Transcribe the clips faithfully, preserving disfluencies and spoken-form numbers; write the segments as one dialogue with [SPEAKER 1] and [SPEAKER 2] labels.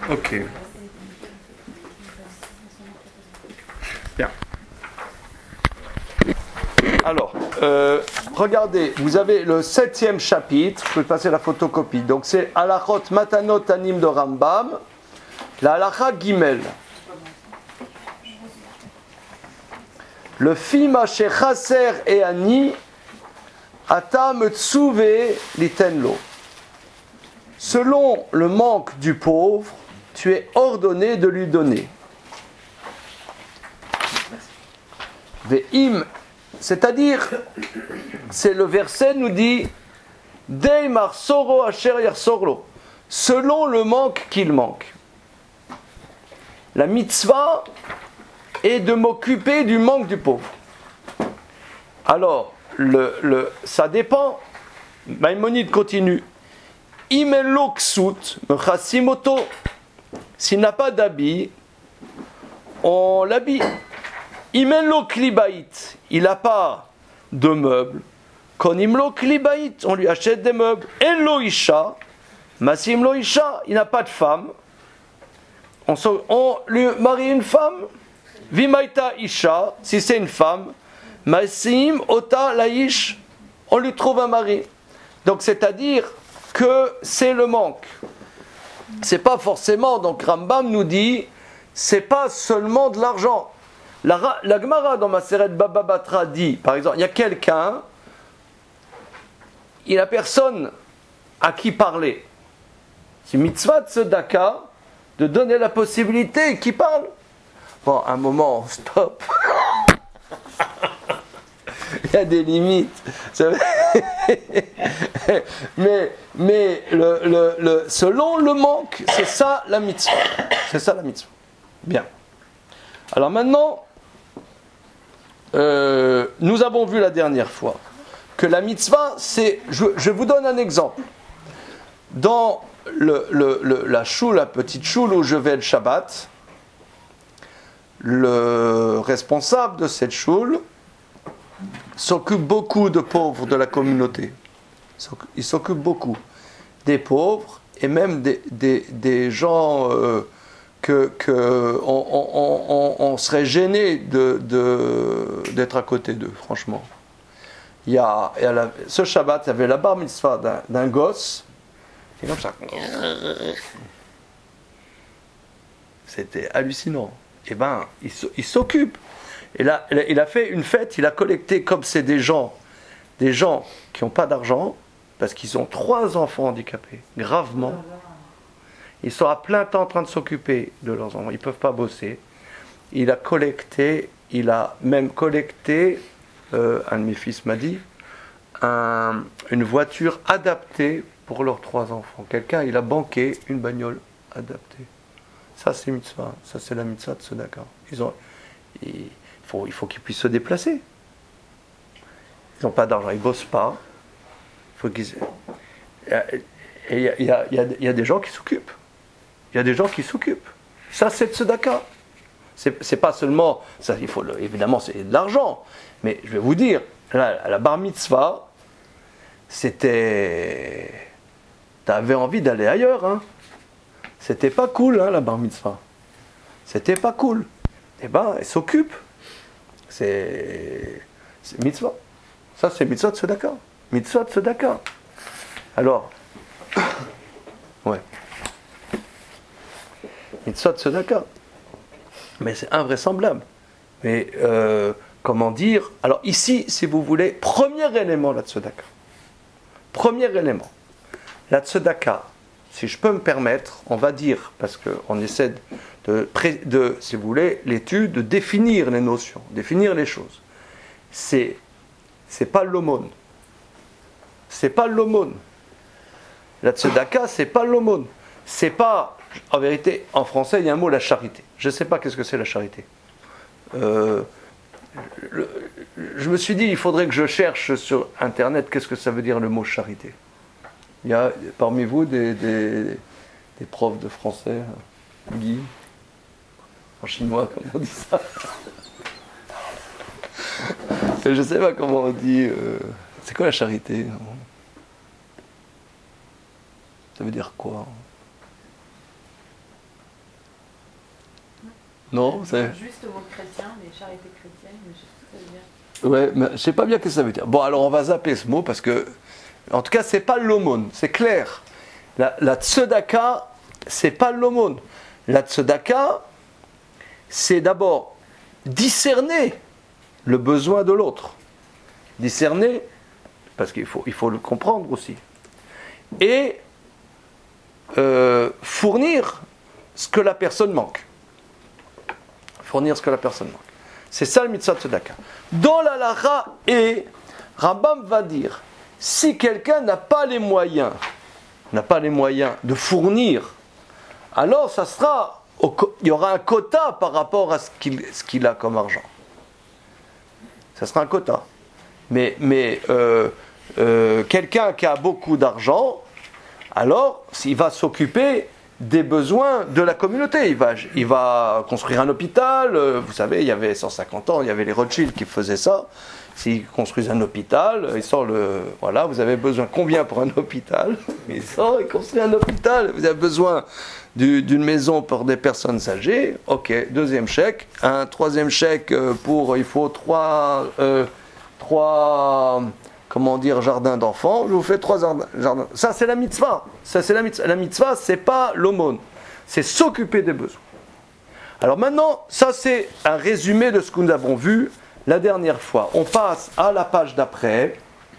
[SPEAKER 1] Ok. Bien. Alors, euh, regardez, vous avez le septième chapitre, je peux passer la photocopie. Donc c'est Halachot Matanot Anim de Rambam, la Halacha Gimel. Le Fima chez Chaser et Ani, Ata Metsuve Litenlo. Selon le manque du pauvre, tu es ordonné de lui donner. Ve'im, c'est-à-dire, c'est le verset nous dit Dei marsoro asher yarsorlo, selon le manque qu'il manque. La mitzvah est de m'occuper du manque du pauvre. Alors, le, le, ça dépend. Maïmonide continue. Imelo ksut mechasimoto. S'il n'a pas d'habit, on l'habille. Imelo klibaït, il n'a pas de meubles. Kon imlo klibaït, on lui achète des meubles. Elo isha, masim lo isha, il n'a pas de femme. On, on lui marie une femme. Vimaita isha, si c'est une femme. Masim ota laish, on lui trouve un mari. Donc c'est-à-dire que c'est le manque. C'est pas forcément, donc Rambam nous dit, c'est pas seulement de l'argent. La, la Gemara dans Maseret Baba Batra dit, par exemple, il y a quelqu'un, il n'a personne à qui parler. C'est mitzvah de tzedaka de donner la possibilité qu'il parle. Bon, un moment, stop. Il y a des limites. mais mais le, le, le, selon le manque, c'est ça la mitzvah. C'est ça la mitzvah. Bien. Alors maintenant, euh, nous avons vu la dernière fois que la mitzvah, c'est... Je, je vous donne un exemple. Dans le, le, le, la choule, la petite choule où je vais le Shabbat, le responsable de cette choule s'occupe beaucoup de pauvres de la communauté. Il s'occupe beaucoup des pauvres et même des, des, des gens euh, que, que on, on, on, on serait gêné de, de, d'être à côté d'eux, franchement. Il y a, il y a la, ce Shabbat, il y avait la bar mitzvah d'un, d'un gosse, et comme ça. C'était hallucinant. Et ben, il, il s'occupe. Et là, il a fait une fête, il a collecté, comme c'est des gens, des gens qui n'ont pas d'argent, parce qu'ils ont trois enfants handicapés, gravement. Ils sont à plein temps en train de s'occuper de leurs enfants, ils ne peuvent pas bosser. Il a collecté, il a même collecté, euh, un de mes fils m'a dit, un, une voiture adaptée pour leurs trois enfants. Quelqu'un, il a banqué une bagnole adaptée. Ça, c'est mitzvah, ça c'est la mitzvah de tzedaka. Ils ont... Ils, Il faut, il faut qu'ils puissent se déplacer. Ils n'ont pas d'argent, ils ne bossent pas. Il faut qu'ils... Et il y a, il y a, il y a, il y a des gens qui s'occupent. Il y a des gens qui s'occupent. Ça, c'est de tzedaka. C'est, c'est pas seulement... Ça, il faut le, évidemment, c'est de l'argent. Mais je vais vous dire, là, à la bar mitzvah, c'était... T'avais envie d'aller ailleurs. Hein. C'était pas cool, hein, la bar mitzvah. C'était pas cool. Eh ben, elle s'occupe. C'est, c'est mitzvah. Ça, c'est mitzvah de tzedaka. Mitzvah de tzedaka. Alors, ouais. Mitzvah de tzedaka. Mais c'est invraisemblable. Mais, euh, comment dire... Alors, ici, si vous voulez, premier élément, la tzedaka. Premier élément. La tzedaka, si je peux me permettre, on va dire, parce qu'on essaie de, de, de, si vous voulez, l'étude, de définir les notions, définir les choses. C'est, c'est pas l'aumône. C'est pas l'aumône. La tzedaka, c'est pas l'aumône. C'est pas, en vérité, en français, il y a un mot, la charité. Je ne sais pas qu'est-ce que c'est la charité. Euh, le, je me suis dit, il faudrait que je cherche sur Internet qu'est-ce que ça veut dire le mot charité. Il y a parmi vous des, des, des profs de français, Guy, en chinois, comment on dit ça. Je ne sais pas comment on dit. Euh, c'est quoi la charité? Ça veut dire quoi? Non, c'est...
[SPEAKER 2] Juste au mot chrétien, les charités chrétiennes, mais je sais pas ce que ça veut dire.
[SPEAKER 1] Ouais, mais je sais pas bien ce que ça veut dire. Bon, alors on va zapper ce mot parce que, en tout cas, c'est pas l'aumône, c'est clair. La, la tzedaka, c'est pas l'aumône. La tzedaka, c'est d'abord discerner le besoin de l'autre. Discerner, parce qu'il faut, il faut le comprendre aussi. Et euh, fournir ce que la personne manque. Fournir ce que la personne manque. C'est ça le mitzvah tzedaka. Dans la lara, et Rambam va dire, si quelqu'un n'a pas les moyens, n'a pas les moyens de fournir, alors ça sera, il y aura un quota par rapport à ce qu'il, ce qu'il a comme argent. Ça sera un quota. Mais, mais euh, euh, quelqu'un qui a beaucoup d'argent, alors s'il va s'occuper des besoins de la communauté. Il va, il va construire un hôpital. Vous savez, il y avait cent cinquante ans, il y avait les Rothschild qui faisaient ça. S'ils construisent un hôpital, ils sortent le... Voilà, vous avez besoin combien pour un hôpital? Ils sortent, ils construisent un hôpital. Vous avez besoin du, d'une maison pour des personnes âgées. Ok, deuxième chèque. Un troisième chèque pour... Il faut trois... Euh, trois... Comment dire, jardin d'enfants, je vous fais trois jardins. Ça, c'est la mitzvah. Ça, c'est la mitzvah. La mitzvah, c'est pas l'aumône. C'est s'occuper des besoins. Alors maintenant, ça, c'est un résumé de ce que nous avons vu la dernière fois. On passe à la page d'après.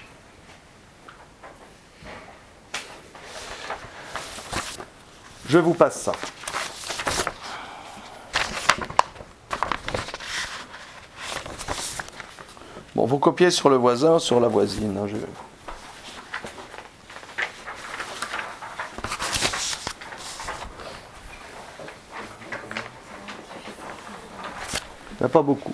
[SPEAKER 1] Je vous passe ça. Bon, vous copiez sur le voisin, sur la voisine. Hein, je... Il n'y en a pas beaucoup.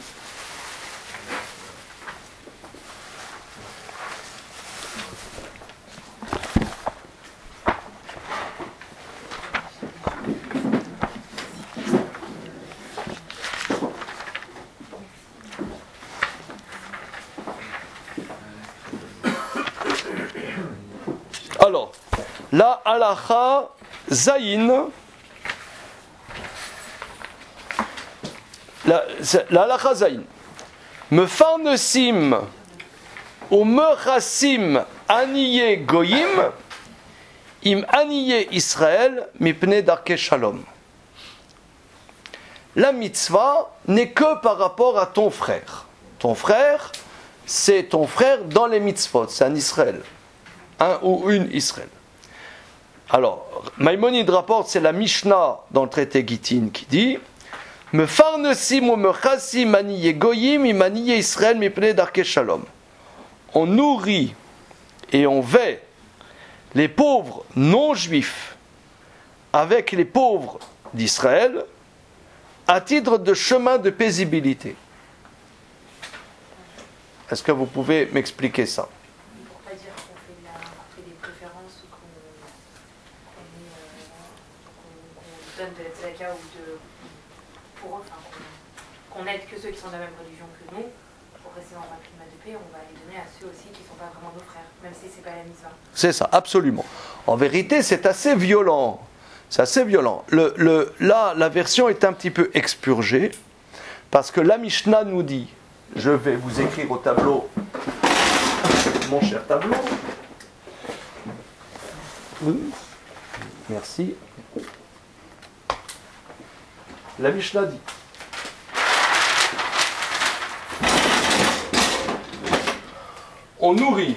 [SPEAKER 1] Alors, la halacha zayin, la, la halacha zayin, me farnesim ou me chassim aniye goyim, im aniye Israël mipne darke shalom. La mitzvah n'est que par rapport à ton frère. Ton frère, c'est ton frère dans les mitzvot, c'est un Israël. Un ou une Israël. Alors, Maïmonide rapporte, c'est la Mishnah dans le traité Gittin qui dit Me farnesim ou me chassim aniye goyim imaniye Israël mipne darke shalom. On nourrit et on vêt les pauvres non juifs avec les pauvres d'Israël à titre de chemin de paisibilité. Est-ce que vous pouvez m'expliquer ça?
[SPEAKER 2] De la tzedaka ou de pour eux, enfin, qu'on, qu'on aide que ceux qui sont de la même religion que nous, pour rester dans un climat de paix, on va les donner à ceux aussi qui ne sont pas vraiment nos frères, même si c'est pas la mitzvah.
[SPEAKER 1] C'est ça, absolument. En vérité, c'est assez violent. C'est assez violent. Le, le, là, la version est un petit peu expurgée, parce que la Mishnah nous dit, je vais vous écrire au tableau, mon cher tableau. Merci. La Mishnah dit on nourrit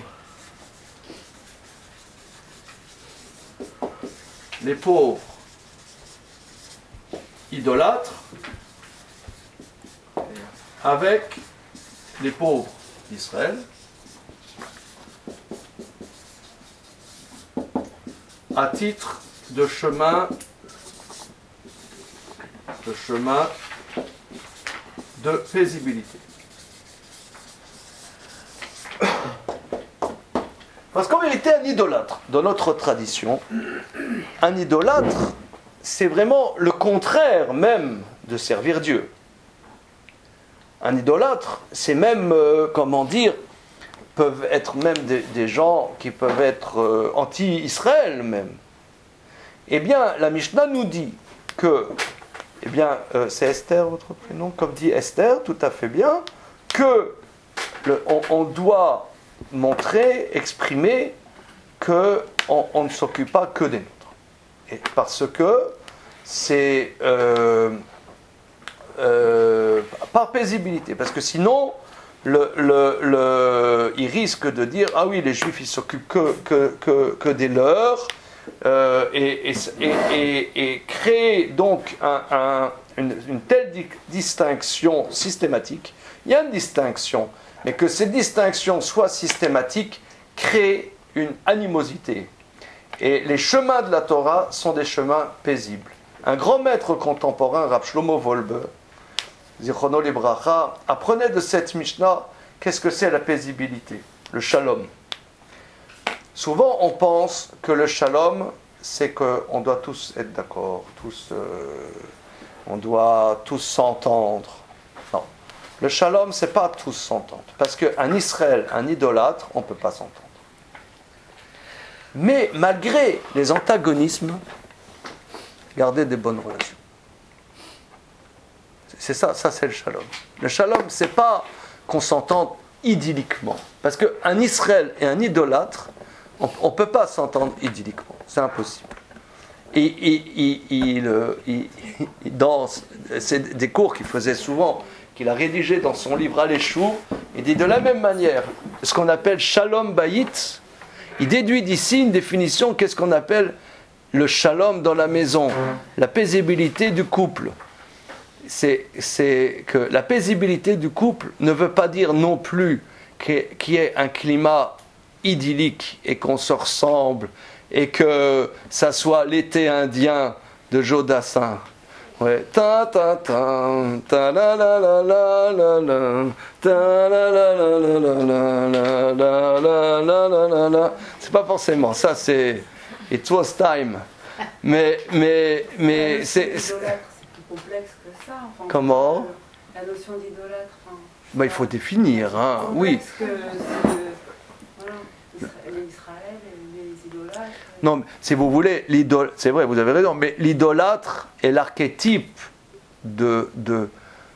[SPEAKER 1] les pauvres idolâtres avec les pauvres d'Israël à titre de chemin de chemin de paisibilité. Parce qu'en vérité, un idolâtre, dans notre tradition, un idolâtre, c'est vraiment le contraire même de servir Dieu. Un idolâtre, c'est même, euh, comment dire, peuvent être même des, des gens qui peuvent être euh, anti-Israël même. Eh bien, la Mishnah nous dit que eh bien, euh, c'est Esther votre prénom, comme dit Esther, tout à fait bien, que le, on, on doit montrer, exprimer qu'on on ne s'occupe pas que des nôtres. Et parce que c'est euh, euh, par paisibilité, parce que sinon, le, le, le, ils risquent de dire ah oui, les Juifs ils s'occupent que, que, que, que des leurs, euh, et, et, et, et créer donc un, un, une, une telle di- distinction systématique. Il y a une distinction, mais que cette distinction soit systématique crée une animosité. Et les chemins de la Torah sont des chemins paisibles. Un grand maître contemporain, Rav Shlomo Wolbe, Zichrono Libracha, apprenait de cette Mishnah qu'est-ce que c'est la paisibilité, le shalom. Souvent on pense que le shalom, c'est qu'on doit tous être d'accord, tous, euh, on doit tous s'entendre. Non, le shalom, c'est pas tous s'entendre, parce qu'un Israël, un idolâtre, on ne peut pas s'entendre. Mais malgré les antagonismes, garder des bonnes relations. C'est ça, ça c'est le shalom. Le shalom, c'est pas qu'on s'entende idylliquement. Parce qu'un Israël et un idolâtre, on ne peut pas s'entendre idylliquement. C'est impossible. Et, et, et, il, il, il, dans, c'est des cours qu'il faisait souvent, qu'il a rédigé dans son livre Aléchour, il dit de la même manière, ce qu'on appelle shalom bayit, il déduit d'ici une définition, qu'est-ce qu'on appelle le shalom dans la maison, la paisibilité du couple. C'est, c'est que la paisibilité du couple ne veut pas dire non plus qu'il y ait un climat idyllique et qu'on se ressemble et que ça soit l'été indien de Joe Dassin. Ouais. Ta ta ta ta la la la la la la ta la la la la la la la la la la la la. C'est pas forcément ça, c'est It was time. Mais mais mais c'est
[SPEAKER 3] c'est plus complexe que ça. Enfin,
[SPEAKER 1] comment?
[SPEAKER 3] La notion d'idolâtre. Enfin,
[SPEAKER 1] bah, il faut définir, hein. Oui.
[SPEAKER 3] Que voilà, Israël et les idolâtres.
[SPEAKER 1] Non, mais si vous voulez, l'idol, c'est vrai, vous avez raison, mais l'idolâtre est l'archétype de, de,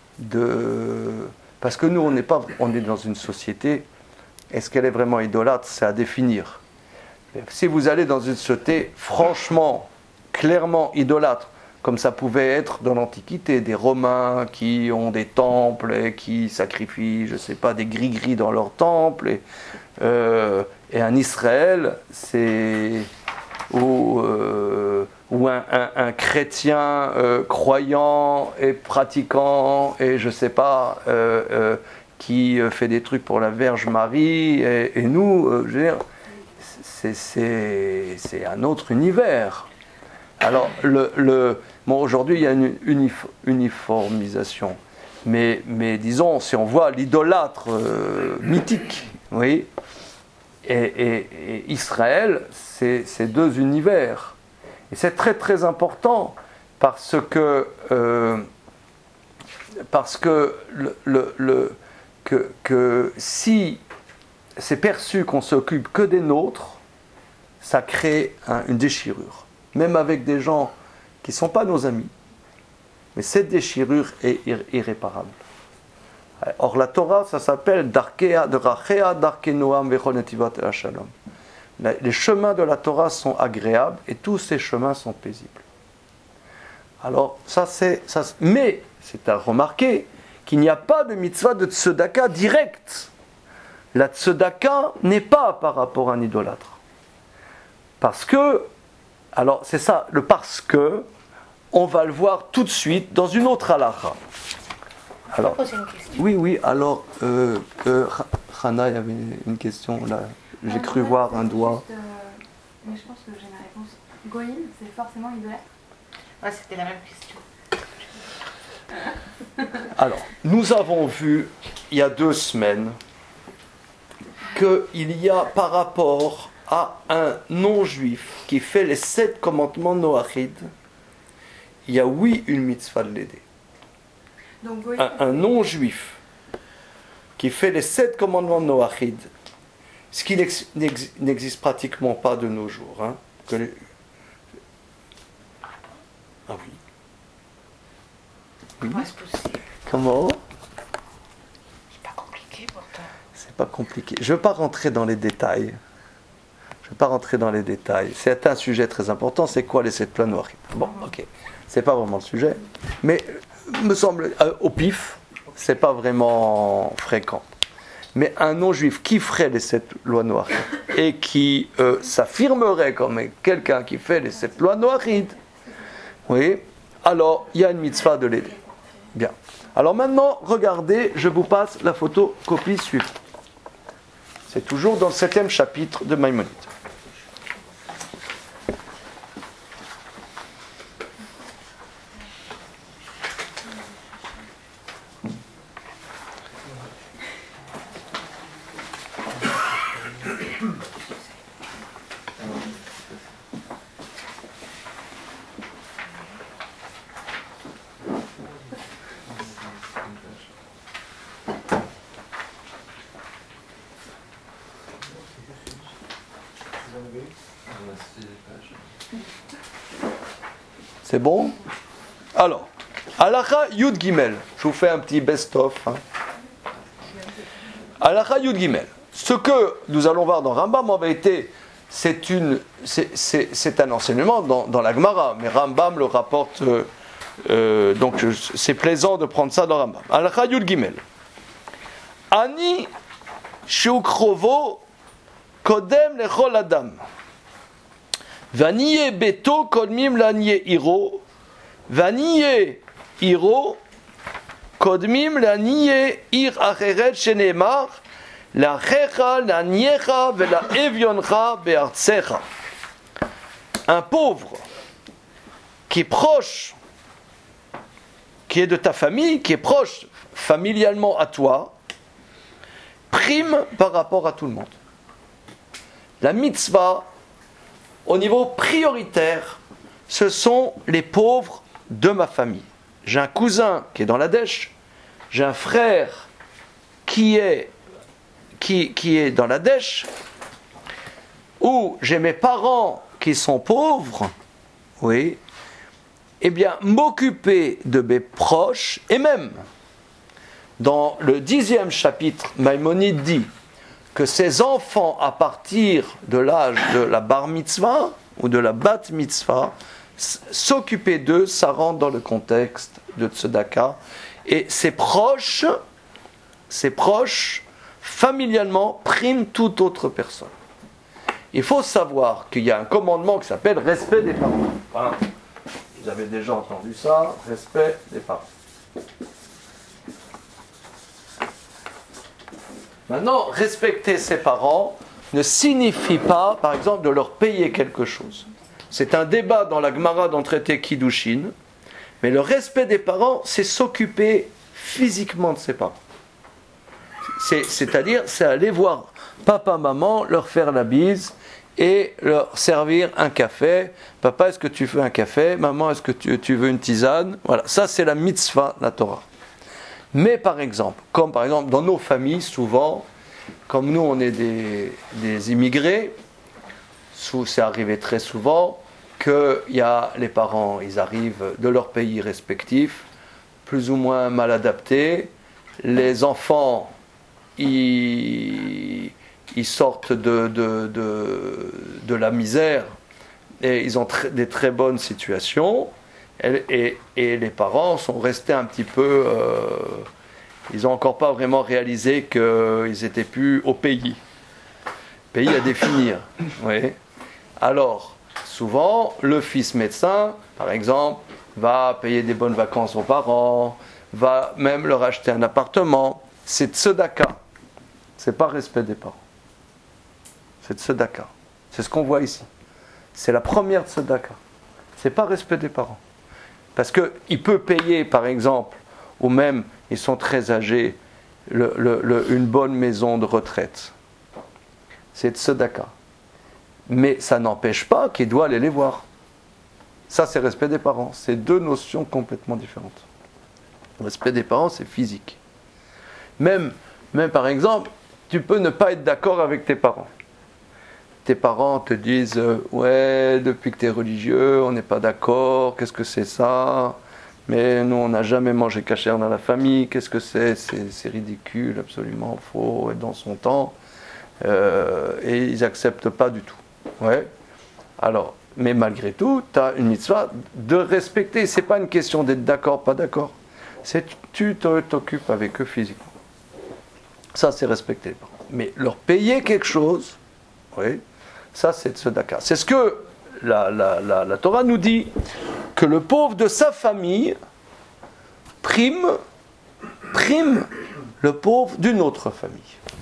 [SPEAKER 1] de, parce que nous, on n'est pas, on est dans une société. Est-ce qu'elle est vraiment idolâtre? C'est à définir. Si vous allez dans une société franchement, clairement idolâtre, comme ça pouvait être dans l'Antiquité, des Romains qui ont des temples et qui sacrifient, je ne sais pas, des gris-gris dans leurs temples, et, euh, et un Israël, c'est ou, euh, ou un, un, un chrétien euh, croyant et pratiquant, et je ne sais pas, euh, euh, qui fait des trucs pour la Vierge Marie, et, et nous, euh, je veux dire, c'est, c'est, c'est un autre univers. Alors, le, le, bon, aujourd'hui, il y a une unif- uniformisation. Mais, mais disons, si on voit l'idolâtre euh, mythique, oui, et, et, et Israël, c'est, c'est deux univers. Et c'est très très important parce que, euh, parce que, le, le, le, que, que si c'est perçu qu'on s'occupe que des nôtres, ça crée un, une déchirure. Même avec des gens qui ne sont pas nos amis. Mais cette déchirure est ir- irréparable. Or, la Torah, ça s'appelle Darkea, Drachea, Darkenoam, Vechonetivat et Shalom. Les chemins de la Torah sont agréables et tous ces chemins sont paisibles. Alors, ça c'est. Ça, mais, c'est à remarquer qu'il n'y a pas de mitzvah de tzedaka direct. La tzedaka n'est pas par rapport à un idolâtre. Parce que. Alors, c'est ça, le parce que, on va le voir tout de suite dans une autre halakha. Alors, oui, oui, alors, euh, euh, Hana, il y avait une question là. J'ai cru voir un doigt.
[SPEAKER 2] Juste, euh, mais je pense que j'ai ma réponse. Goïm, c'est forcément idolâtre? Ouais, c'était la même question.
[SPEAKER 1] Alors, nous avons vu, il y a deux semaines, qu'il y a par rapport à un non-juif qui fait les sept commandements Noachid, il y a oui une mitzvah de l'aider.
[SPEAKER 2] Donc, Goïm,
[SPEAKER 1] Un, un non-juif qui fait les sept commandements Noachid, ce qui n'ex- n'ex- n'existe pratiquement pas de nos jours. Hein, que les... Ah oui.
[SPEAKER 2] Ouais, c'est possible.
[SPEAKER 1] Comment?
[SPEAKER 2] C'est pas compliqué pourtant.
[SPEAKER 1] C'est pas compliqué. Je ne veux pas rentrer dans les détails. Je ne veux pas rentrer dans les détails. C'est un sujet très important. C'est quoi les sept plans noirs? Bon, ok. C'est pas vraiment le sujet. Mais, me semble, euh, au pif, c'est pas vraiment fréquent. Mais un non-juif qui ferait les sept lois noires et qui euh, s'affirmerait comme quelqu'un qui fait les sept lois noirides, oui, alors il y a une mitzvah de l'aider. Bien. Alors maintenant, regardez, je vous passe la photocopie suivante. C'est toujours dans le septième chapitre de Maïmonide. C'est bon? Alors, Halacha Yud Gimel. Je vous fais un petit best-of. Hein. Halacha Yud Gimel. Ce que nous allons voir dans Rambam, en vérité, c'est, une, c'est, c'est, c'est un enseignement dans, dans la Gemara. Mais Rambam le rapporte. Euh, euh, donc, je, c'est plaisant de prendre ça dans Rambam. Halacha Yud Gimel. Ani Shukrovo Kodem Lechol Adam. Vaniye beto kodmim laniye iro, vaniye iro kodmim laniye ir acheret shenemar, la checha laniecha vela evioncha beartsecha. Un pauvre qui est proche, qui est de ta famille, qui est proche familialement à toi, prime par rapport à tout le monde. La mitzvah, au niveau prioritaire, ce sont les pauvres de ma famille. J'ai un cousin qui est dans la dèche, j'ai un frère qui est, qui, qui est dans la dèche, ou j'ai mes parents qui sont pauvres, oui, eh bien, m'occuper de mes proches, et même, dans le dixième chapitre, Maïmonide dit que ces enfants, à partir de l'âge de la bar mitzvah ou de la bat mitzvah, s'occuper d'eux, ça rentre dans le contexte de tzedaka. Et ses proches, ses proches, familialement, priment toute autre personne. Il faut savoir qu'il y a un commandement qui s'appelle respect des parents. Voilà. Vous avez déjà entendu ça, respect des parents. Maintenant, respecter ses parents ne signifie pas, par exemple, de leur payer quelque chose. C'est un débat dans la Gemara dans le traité Kiddushin, mais le respect des parents, c'est s'occuper physiquement de ses parents. C'est, c'est-à-dire, c'est aller voir papa, maman, leur faire la bise et leur servir un café. Papa, est-ce que tu veux un café? Maman, est-ce que tu, tu veux une tisane? Voilà, ça c'est la mitzvah, la Torah. Mais par exemple, comme par exemple dans nos familles, souvent, comme nous on est des, des immigrés, c'est arrivé très souvent que y a les parents, ils arrivent de leur pays respectif, plus ou moins mal adaptés, les enfants, ils, ils sortent de, de, de, de la misère et ils ont tr- des très bonnes situations. Et, et, et les parents sont restés un petit peu... Euh, ils n'ont encore pas vraiment réalisé qu'ils n'étaient plus au pays. Pays à définir. Oui. Alors, souvent, le fils médecin, par exemple, va payer des bonnes vacances aux parents, va même leur acheter un appartement. C'est tzedaka. C'est pas respect des parents. C'est tzedaka. C'est ce qu'on voit ici. C'est la première tzedaka. C'est pas respect des parents. Parce qu'il peut payer, par exemple, ou même, ils sont très âgés, le, le, le, une bonne maison de retraite. C'est tzedaka. Mais ça n'empêche pas qu'il doit aller les voir. Ça, c'est respect des parents. C'est deux notions complètement différentes. Le respect des parents, c'est physique. Même, même, par exemple, tu peux ne pas être d'accord avec tes parents. Tes parents te disent euh, « Ouais, depuis que tu es religieux, on n'est pas d'accord, qu'est-ce que c'est ça ?» Mais nous, on n'a jamais mangé cachère dans la famille. Qu'est-ce que c'est? C'est, c'est ridicule, absolument faux, être dans son temps. Euh, et ils n'acceptent pas du tout. Ouais. Alors, mais malgré tout, tu as une mitzvah de respecter. C'est pas une question d'être d'accord, pas d'accord. C'est tu t'occupes avec eux physiquement. Ça, c'est respecter les parents. Mais leur payer quelque chose, oui, ça, c'est de ce Dakar. C'est ce que la, la, la, la Torah nous dit, que le pauvre de sa famille prime, prime le pauvre d'une autre famille.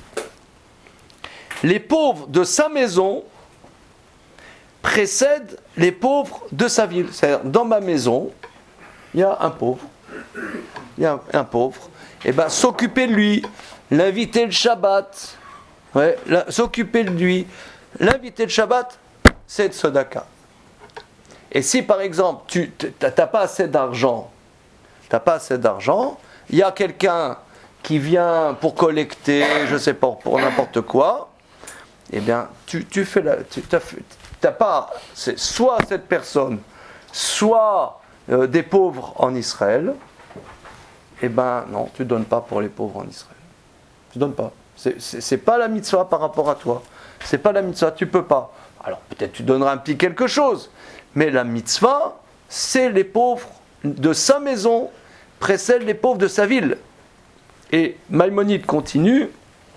[SPEAKER 1] Les pauvres de sa maison précèdent les pauvres de sa ville. C'est-à-dire, dans ma maison, il y a un pauvre. Il y a un, un pauvre. Et bien, s'occuper de lui, l'inviter le Shabbat, ouais, la, s'occuper de lui, l'inviter le Shabbat, c'est de Sodaka. Et si par exemple, tu n'as pas assez d'argent, tu n'as pas assez d'argent, il y a quelqu'un qui vient pour collecter, je ne sais pas, pour n'importe quoi, eh bien, tu, tu fais la. Tu n'as pas. C'est soit cette personne, soit euh, des pauvres en Israël, eh bien, non, tu ne donnes pas pour les pauvres en Israël. Tu ne donnes pas. C'est, c'est, c'est pas la mitzvah par rapport à toi. C'est pas la mitzvah, tu peux pas. Alors, peut-être tu donneras un petit quelque chose, mais la mitzvah, c'est les pauvres de sa maison précèdent les pauvres de sa ville. Et Maïmonide continue.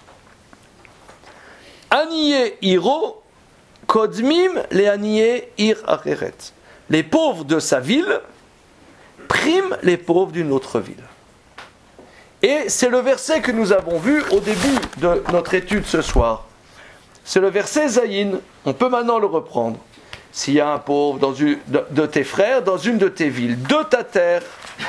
[SPEAKER 1] Aniye iro, kodmim les aniye ir acheret. Les pauvres de sa ville priment les pauvres d'une autre ville. Et c'est le verset que nous avons vu au début de notre étude ce soir. C'est le verset Zayin. On peut maintenant le reprendre. S'il y a un pauvre dans une, de, de tes frères dans une de tes villes, de ta terre,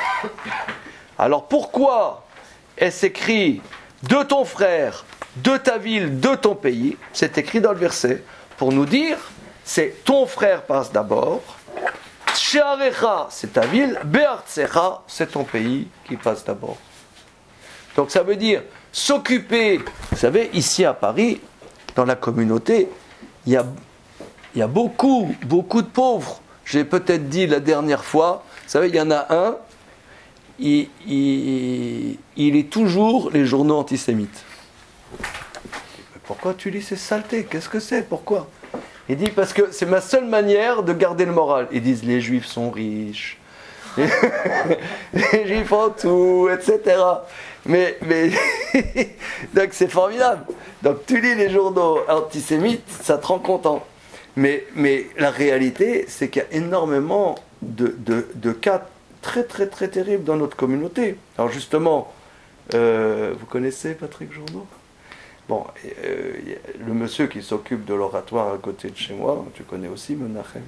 [SPEAKER 1] alors pourquoi est-ce écrit de ton frère, de ta ville, de ton pays? C'est écrit dans le verset pour nous dire, c'est ton frère passe d'abord, Shearecha, c'est ta ville, Be'artsecha, c'est ton pays qui passe d'abord. Donc ça veut dire s'occuper, vous savez, ici à Paris, dans la communauté, il y a, il y a beaucoup, beaucoup de pauvres. J'ai peut-être dit la dernière fois, vous savez, il y en a un, il, il, il lit toujours les journaux antisémites. Pourquoi tu lis ces saletés? Qu'est-ce que c'est? Pourquoi? Il dit, parce que c'est ma seule manière de garder le moral. Ils disent, les juifs sont riches, les, les juifs ont tout, et cetera. Mais, mais donc c'est formidable. Donc tu lis les journaux antisémites, ça te rend content. Mais, mais la réalité, c'est qu'il y a énormément de, de, de cas très très très terribles dans notre communauté. Alors justement, euh, vous connaissez Patrick Journeau? Bon, euh, le monsieur qui s'occupe de l'oratoire à côté de chez moi, tu connais aussi Menachem.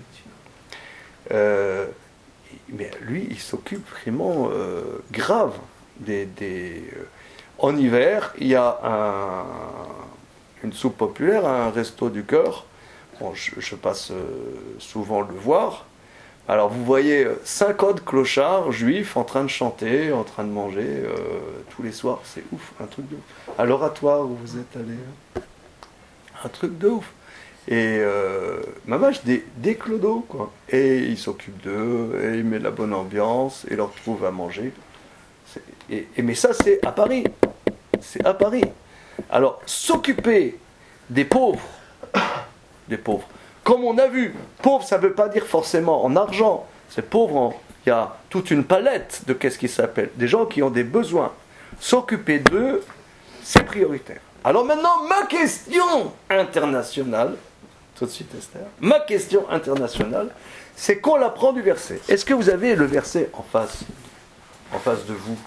[SPEAKER 1] Euh, mais lui, il s'occupe vraiment euh, grave des... des euh, en hiver, il y a un, une soupe populaire, un resto du cœur. Bon, je, je passe euh, souvent le voir. Alors vous voyez cinquante clochards juifs en train de chanter, en train de manger euh, tous les soirs. C'est ouf, un truc de ouf. À l'oratoire où vous êtes allé, un truc de ouf. Et euh, ma vache, des, des clodos, quoi. Et il s'occupe d'eux, et il met la bonne ambiance, et leur trouve à manger. Et, et, mais ça, c'est à Paris. C'est à Paris. Alors, s'occuper des pauvres, des pauvres, comme on a vu, pauvre, ça ne veut pas dire forcément en argent. C'est pauvre, en, il y a toute une palette de qu'est-ce qui s'appelle. Des gens qui ont des besoins. S'occuper d'eux, c'est prioritaire. Alors maintenant, ma question internationale, tout de suite Esther, ma question internationale, c'est qu'on l'apprend du verset. Est-ce que vous avez le verset en face, en face de vous?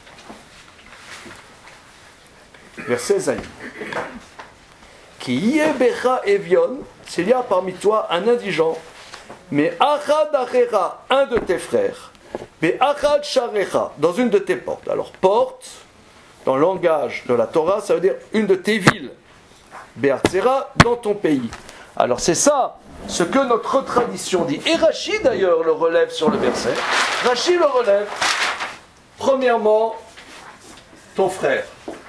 [SPEAKER 1] Verset Zayin. Qui yebecha evion, s'il y a parmi toi un indigent, mais achad achera, un de tes frères, mais achad sharecha, dans une de tes portes. Alors porte, dans le langage de la Torah, ça veut dire une de tes villes. Be'artzera, dans ton pays. Alors c'est ça, ce que notre tradition dit. Et Rashi d'ailleurs le relève sur le verset. Rashi le relève. Premièrement, ton frère.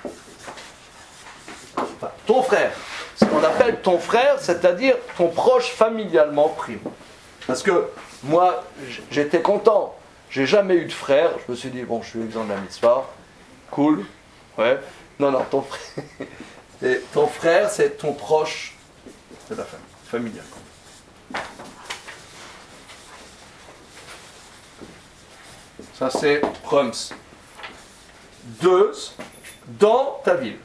[SPEAKER 1] Enfin, ton frère. Ce qu'on appelle ton frère, c'est-à-dire ton proche familialement prime. Parce que moi, j'étais content. j'ai jamais eu de frère, je me suis dit, bon, je suis exempt de la mitzvah, cool, ouais. Non, non, ton frère, c'est, ton frère, c'est ton proche de la famille, familial. Ça, c'est Rums. Deux, dans ta ville.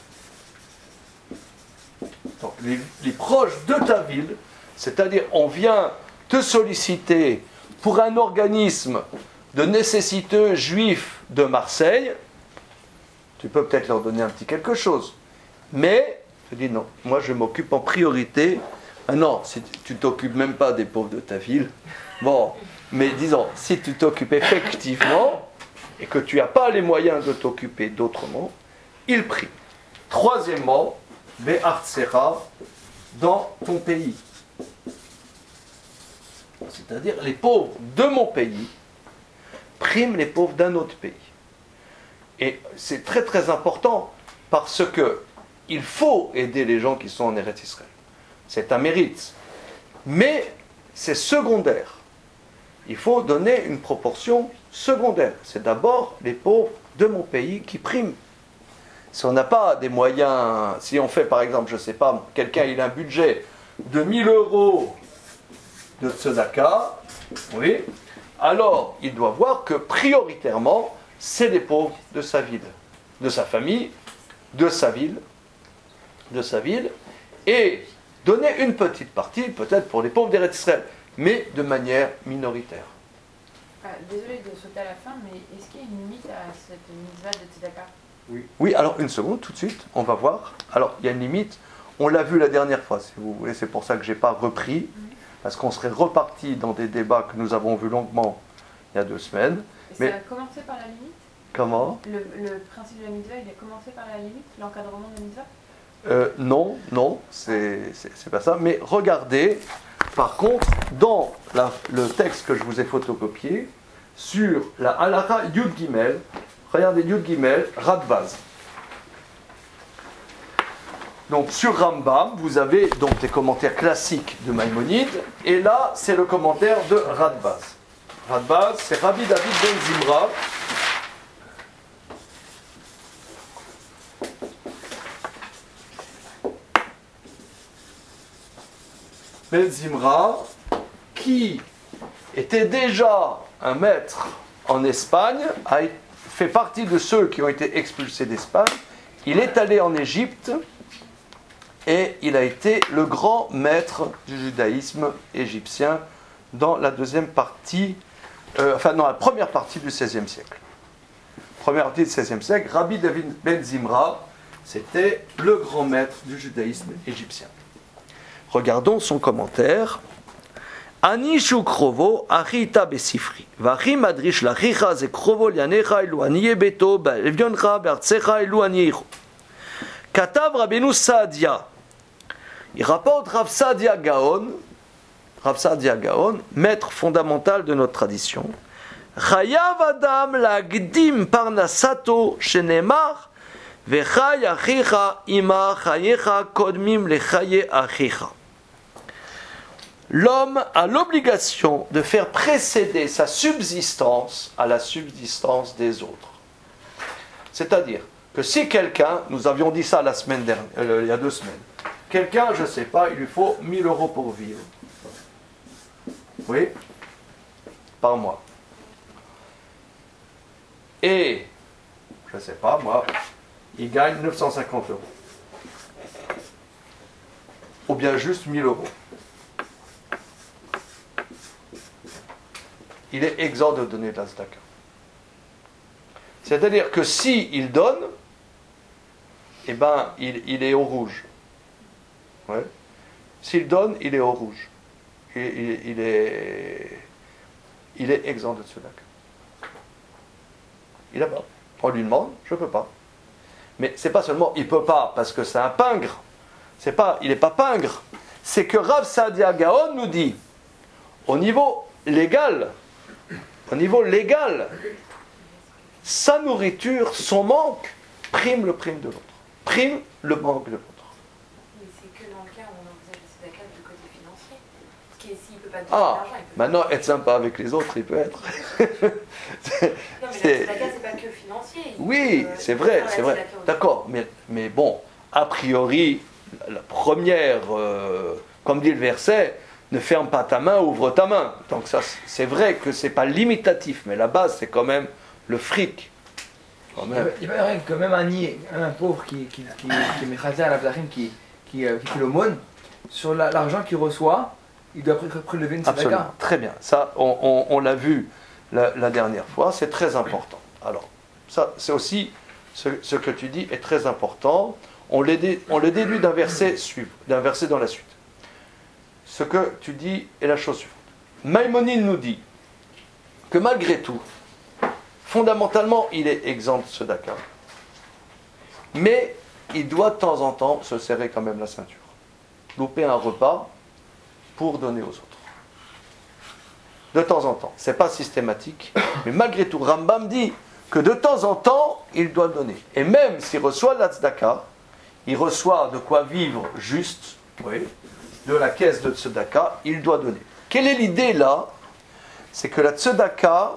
[SPEAKER 1] Donc, les, les proches de ta ville, c'est-à-dire on vient te solliciter pour un organisme de nécessiteux juifs de Marseille, tu peux peut-être leur donner un petit quelque chose. Mais, je dis non, moi je m'occupe en priorité. Ah non, si tu ne t'occupes même pas des pauvres de ta ville, bon, mais disons, si tu t'occupes effectivement et que tu n'as pas les moyens de t'occuper d'autrement, il prie. Troisièmement, Be'artsera, dans ton pays. C'est-à-dire les pauvres de mon pays priment les pauvres d'un autre pays. Et c'est très très important parce que il faut aider les gens qui sont en Eretz Israël. C'est un mérite. Mais c'est secondaire. Il faut donner une proportion secondaire. C'est d'abord les pauvres de mon pays qui priment. Si on n'a pas des moyens, si on fait par exemple, je ne sais pas, quelqu'un il a un budget de mille euros de tzedaka, oui, alors il doit voir que prioritairement, c'est les pauvres de sa ville, de sa famille, de sa ville, de sa ville, et donner une petite partie, peut-être pour les pauvres d'Eretz Israël, mais de manière minoritaire.
[SPEAKER 4] Ah, désolé de sauter à la fin, mais est-ce qu'il y a une limite à cette mitzvah de tzedaka?
[SPEAKER 1] Oui. Oui, alors une seconde, tout de suite, on va voir. Alors, il y a une limite, on l'a vu la dernière fois, si vous voulez, c'est pour ça que je n'ai pas repris, parce qu'on serait reparti dans des débats que nous avons vus longuement il y a deux semaines.
[SPEAKER 4] Et
[SPEAKER 1] mais
[SPEAKER 4] ça a commencé par la limite?
[SPEAKER 1] Comment?
[SPEAKER 4] le, le principe de la mitzvah, il a commencé par la limite, l'encadrement de la mitzvah?
[SPEAKER 1] euh, Non, non, c'est, c'est, c'est pas ça. Mais regardez, par contre, dans la, le texte que je vous ai photocopié, sur la halakha Yud Gimel, regardez Yud Gimel, Radbaz. Donc sur Rambam, vous avez donc des commentaires classiques de Maïmonide, et là c'est le commentaire de Radbaz. Radbaz, c'est Rabbi David ben Zimra. Ben Zimra, qui était déjà un maître en Espagne, a fait partie de ceux qui ont été expulsés d'Espagne. Il est allé en Égypte et il a été le grand maître du judaïsme égyptien dans la deuxième partie, euh, enfin dans la première partie du seizième siècle. Première partie du seizième siècle, Rabbi David ben Zimra, c'était le grand maître du judaïsme égyptien. Regardons son commentaire. Ani shu krovo achita besifri vachi madrish lachicha ze krovo lianecha elu aniye beto ba'evioncha be'artsecha elu aniyecho. Katav Rabbeinu Saadia. Il rapporte Rav Saadia Gaon, Rav Saadia Gaon, maître fondamental de notre tradition. Chayav Adam lagdim parnasato shenemar vechay achicha ima chayecha kodmim lechaye achicha. L'homme a l'obligation de faire précéder sa subsistance à la subsistance des autres. C'est-à-dire que si quelqu'un, nous avions dit ça la semaine dernière, euh, il y a deux semaines, quelqu'un, je ne sais pas, il lui faut mille euros pour vivre. Oui, par mois. Et, je ne sais pas, moi, il gagne neuf cent cinquante euros. Ou bien juste mille euros. Il est exempt de donner de la tzedaka. C'est-à-dire que s'il donne, eh ben, il, il est au rouge. Ouais. S'il donne, il est au rouge. Il, il, il, est, il est exempt de tzedaka. Il n'a pas. On lui demande, je ne peux pas. Mais c'est pas seulement il ne peut pas parce que c'est un pingre. C'est pas, il n'est pas pingre. C'est que Rav Saadia Gaon nous dit, au niveau légal, au niveau légal, sa nourriture, son manque, prime le prime de l'autre. Prime le manque de l'autre.
[SPEAKER 2] Mais c'est que dans le cas où on envisage le tzedaka du côté financier. Ce qui est, s'il ne peut peut pas te donner
[SPEAKER 1] Ah,
[SPEAKER 2] d'argent. il peut-
[SPEAKER 1] maintenant, être sympa avec les autres, il peut être.
[SPEAKER 2] Non, mais la
[SPEAKER 1] c'est-
[SPEAKER 2] tzedaka, c'est pas que financier. Il
[SPEAKER 1] Oui,
[SPEAKER 2] peut, euh,
[SPEAKER 1] c'est
[SPEAKER 2] il peut
[SPEAKER 1] vrai,
[SPEAKER 2] faire la
[SPEAKER 1] c'est vrai.
[SPEAKER 2] tzedaka aussi.
[SPEAKER 1] D'accord, mais, mais bon, a priori, la première, euh, comme dit le verset, ne ferme pas ta main, ouvre ta main. Donc ça, c'est vrai que c'est pas limitatif, mais la base, c'est quand même le fric. Quand
[SPEAKER 5] Il y
[SPEAKER 1] même.
[SPEAKER 5] a- il y a pas que même un niais, un pauvre qui, qui, qui, qui est méchazé à la Bzachim, qui, qui, euh, qui fait l'aumône, sur la- l'argent qu'il reçoit, il doit pré- prélever une
[SPEAKER 1] Absolument,
[SPEAKER 5] tzedaka.
[SPEAKER 1] très bien. Ça, on, on- on l'a vu la, la dernière fois, c'est très important. Alors, ça, c'est aussi, ce, ce que tu dis est très important. On, le dé- on le déduit d'un verset, suivant- d'un verset dans la suite. Ce que tu dis est la chose suivante. Maïmonide nous dit que malgré tout, fondamentalement, il est exempt de tzedaka. Mais il doit de temps en temps se serrer quand même la ceinture. Louper un repas pour donner aux autres. De temps en temps. C'est pas systématique. Mais malgré tout, Rambam dit que de temps en temps, il doit donner. Et même s'il reçoit la tzedaka, il reçoit de quoi vivre juste, oui, de la caisse de tzedaka, il doit donner. Quelle est l'idée là? C'est que la tzedaka,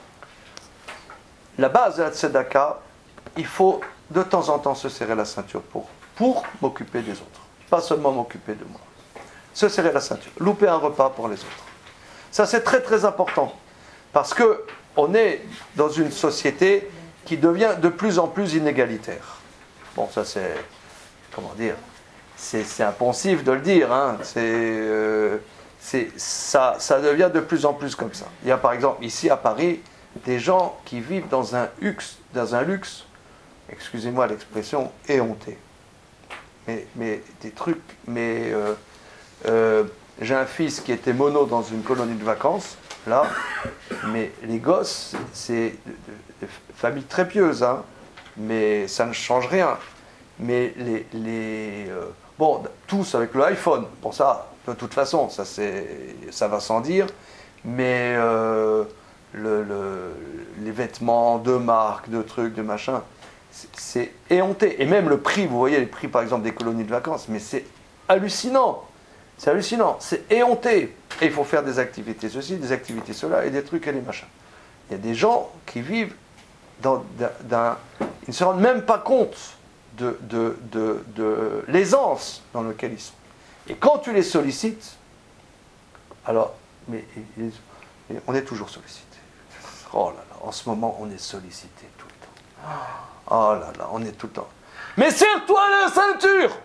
[SPEAKER 1] la base de la tzedaka, il faut de temps en temps se serrer la ceinture pour, pour m'occuper des autres. Pas seulement m'occuper de moi. Se serrer la ceinture. Louper un repas pour les autres. Ça, c'est très très important. Parce que on est dans une société qui devient de plus en plus inégalitaire. Bon, ça c'est... Comment dire? C'est, c'est impensif de le dire. Hein. C'est, euh, c'est, ça, ça devient de plus en plus comme ça. Il y a par exemple ici à Paris des gens qui vivent dans un luxe, dans un luxe, excusez-moi l'expression, éhonté. Mais, mais des trucs, mais euh, euh, j'ai un fils qui était mono dans une colonie de vacances, là, mais les gosses, c'est de, de, de familles très pieuses, hein, mais ça ne change rien. Mais les, les euh, bon, tous avec le iPhone, bon ça, de toute façon, ça, c'est, ça va sans dire, mais euh, le, le, les vêtements de marque, de trucs, de machin, c'est, c'est éhonté. Et même le prix, vous voyez les prix par exemple des colonies de vacances, mais c'est hallucinant. C'est hallucinant, c'est éhonté. Et il faut faire des activités ceci, des activités cela, et des trucs et des machins. Il y a des gens qui vivent dans, d'un, d'un, ils ne se rendent même pas compte de, de, de, de l'aisance dans laquelle ils sont. Et quand tu les sollicites, alors, mais, mais on est toujours sollicité. Oh là là, en ce moment, on est sollicité tout le temps. Oh là là, on est tout le temps. Mais serre-toi la ceinture.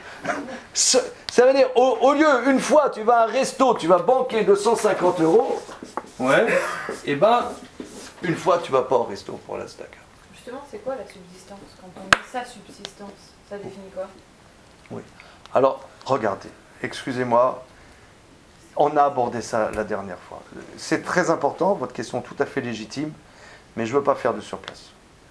[SPEAKER 1] Ça veut dire, au, au lieu, une fois, tu vas à un resto, tu vas banquer deux cent cinquante euros, ouais, et ben, une fois, tu vas pas au resto pour la tzedaka.
[SPEAKER 4] Justement, c'est quoi la subsistance? Quand on dit sa subsistance, ça définit quoi?
[SPEAKER 1] Oui. Alors, regardez, excusez-moi, on a abordé ça la dernière fois. C'est très important, votre question est tout à fait légitime, mais je ne veux pas faire de surplace.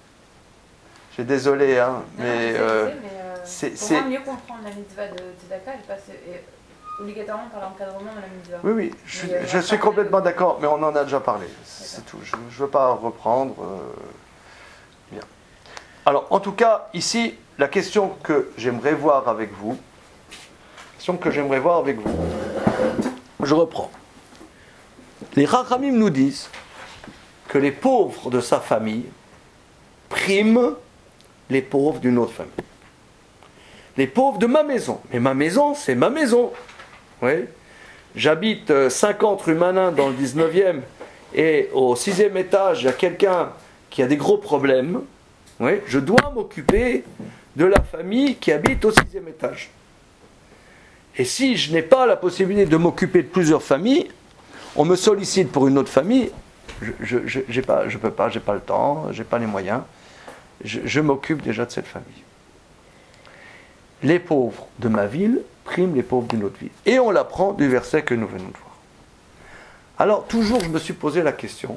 [SPEAKER 1] Je suis désolé, hein,
[SPEAKER 4] Non,
[SPEAKER 1] mais...
[SPEAKER 4] je sais,
[SPEAKER 1] euh,
[SPEAKER 4] je sais, mais, euh,
[SPEAKER 1] c'est-
[SPEAKER 4] pour
[SPEAKER 1] c'est-
[SPEAKER 4] moi, mieux comprendre la mitzvah de Tzedaka, elle passe euh, obligatoirement par l'encadrement de la mitzvah.
[SPEAKER 1] Oui, oui, je,
[SPEAKER 4] Mais, euh,
[SPEAKER 1] je suis complètement d'accord, mais on en a déjà parlé. C'est tout. Je ne veux pas reprendre. euh, Bien. Alors, en tout cas, ici, la question que j'aimerais voir avec vous, la question que j'aimerais voir avec vous, je reprends. Les Rachamim nous disent que les pauvres de sa famille priment les pauvres d'une autre famille. Les pauvres de ma maison. Mais ma maison, c'est ma maison. Oui. J'habite euh, cinquante rue Manin dans le dix-neuvième et au sixième étage, il y a quelqu'un qui a des gros problèmes. Oui. Je dois m'occuper de la famille qui habite au sixième étage. Et si je n'ai pas la possibilité de m'occuper de plusieurs familles, on me sollicite pour une autre famille, je ne je, j'ai pas, je peux pas, j'ai pas le temps, j'ai pas les moyens. Je, je m'occupe déjà de cette famille. Les pauvres de ma ville priment les pauvres d'une autre ville. Et on l'apprend du verset que nous venons de voir. Alors, toujours, je me suis posé la question,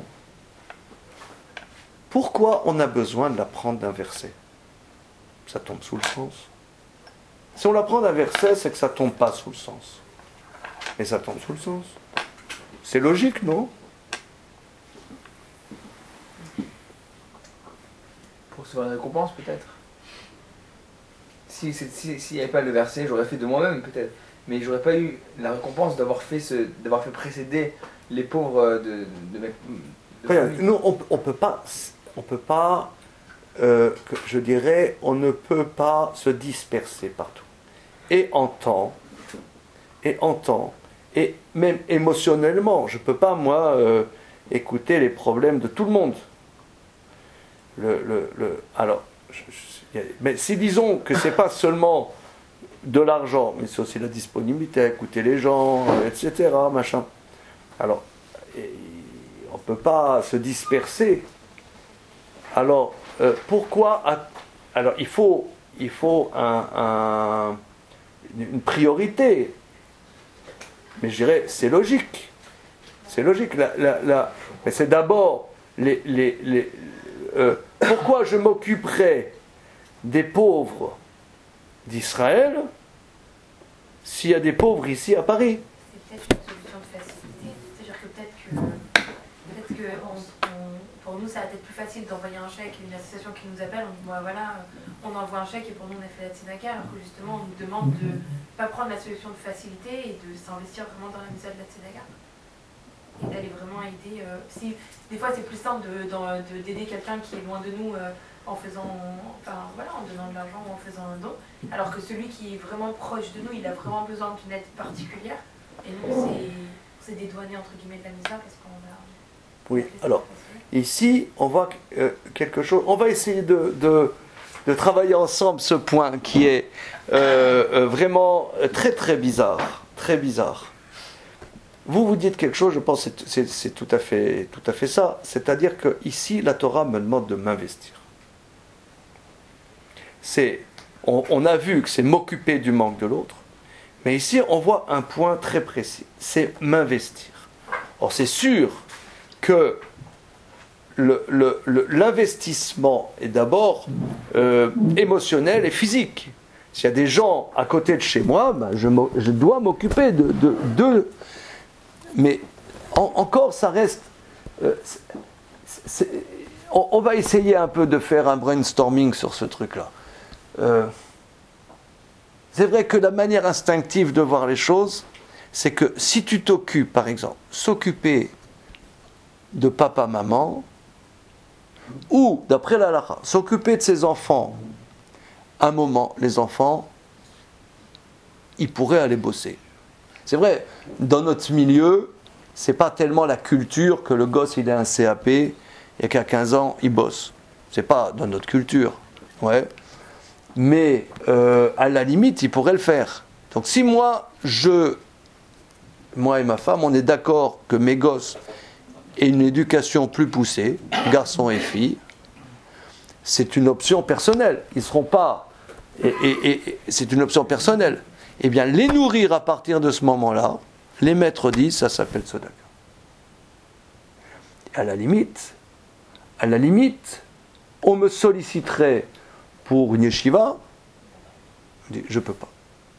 [SPEAKER 1] pourquoi on a besoin de l'apprendre d'un verset? Ça tombe sous le sens. Si on l'apprend d'un verset, c'est que ça ne tombe pas sous le sens. Mais ça tombe sous le sens. C'est logique, non?
[SPEAKER 5] Pour recevoir une récompense, peut-être. Si s'il si, n'y avait pas le verset, j'aurais fait de moi-même, peut-être. mais j'aurais pas eu la récompense d'avoir fait, ce, d'avoir fait précéder les pauvres euh, de, de, de mes. de
[SPEAKER 1] Regarde,
[SPEAKER 5] famille.
[SPEAKER 1] nous, on, on peut pas, on peut pas, euh, que- je dirais, on ne peut pas se disperser partout. Et en temps, et en temps, et même émotionnellement, je peux pas moi euh, écouter les problèmes de tout le monde. Le, le, le, alors, je- je- y a- mais si disons que c'est pas seulement de l'argent, mais c'est aussi la disponibilité à écouter les gens, euh, et cetera. Machin. Alors, et- on ne peut pas se disperser. Alors, euh, pourquoi a- alors, il faut, il faut un- un- une priorité. Mais je dirais, c'est logique. C'est logique. La- la- la- mais c'est d'abord les. les, les euh, pourquoi je m'occuperai des pauvres d'Israël s'il y a des pauvres ici à Paris?
[SPEAKER 2] C'est peut-être une solution de facilité. C'est-à-dire que peut-être que, peut-être que on- on- pour nous, ça va être plus facile d'envoyer un chèque à une association qui nous appelle. On dit, bon, voilà, on envoie un chèque et pour nous, on a fait la tzedaka. Alors que justement, on nous demande de ne pas prendre la solution de facilité et de s'investir vraiment dans la mise de la tzedaka. Et d'aller vraiment aider. euh, si, des fois, c'est plus simple de, dans- de- d'aider quelqu'un qui est loin de nous euh, en faisant, enfin, voilà, en donnant de l'argent ou en faisant un don. Alors que celui qui est vraiment proche de nous, il a vraiment besoin d'une aide particulière. Et nous, c'est, c'est dédouaner entre guillemets de la misère parce qu'on a.
[SPEAKER 1] Oui,
[SPEAKER 2] on a fait ça
[SPEAKER 1] alors,
[SPEAKER 2] facile.
[SPEAKER 1] ici, on voit euh, quelque chose. On va essayer de, de, de travailler ensemble ce point qui est euh, euh, vraiment très très bizarre. Très bizarre. Vous vous dites quelque chose, je pense que c'est, c'est, c'est tout à fait, tout à fait ça. C'est-à-dire que ici, la Torah me demande de m'investir. C'est, on, on a vu que c'est m'occuper du manque de l'autre, mais ici, on voit un point très précis. C'est m'investir. Or, c'est sûr que le, le, le- l'investissement est d'abord euh, émotionnel et physique. S'il y a des gens à côté de chez moi, ben, je, m'o- je dois m'occuper de, de, de- mais en- encore, ça reste. euh, c'est- c'est- on, on va essayer un peu de faire un brainstorming sur ce truc-là. Euh, c'est vrai que la manière instinctive de voir les choses, c'est que si tu t'occupes, par exemple, s'occuper de papa, maman, ou, d'après la halakha, s'occuper de ses enfants, un moment, les enfants, ils pourraient aller bosser. C'est vrai, dans notre milieu, c'est pas tellement la culture que le gosse il a un C A P et qu'à quinze ans il bosse. C'est pas dans notre culture, ouais. Mais euh, à la limite, il pourrait le faire. Donc si moi, je, moi et ma femme, on est d'accord que mes gosses aient une éducation plus poussée, garçons et filles, c'est une option personnelle. Ils seront pas, et, et- et- c'est une option personnelle. Eh bien, les nourrir à partir de ce moment-là, les maîtres disent, ça s'appelle tzedaka. À la limite, à la limite, on me solliciterait pour une yeshiva, je dis, je peux pas.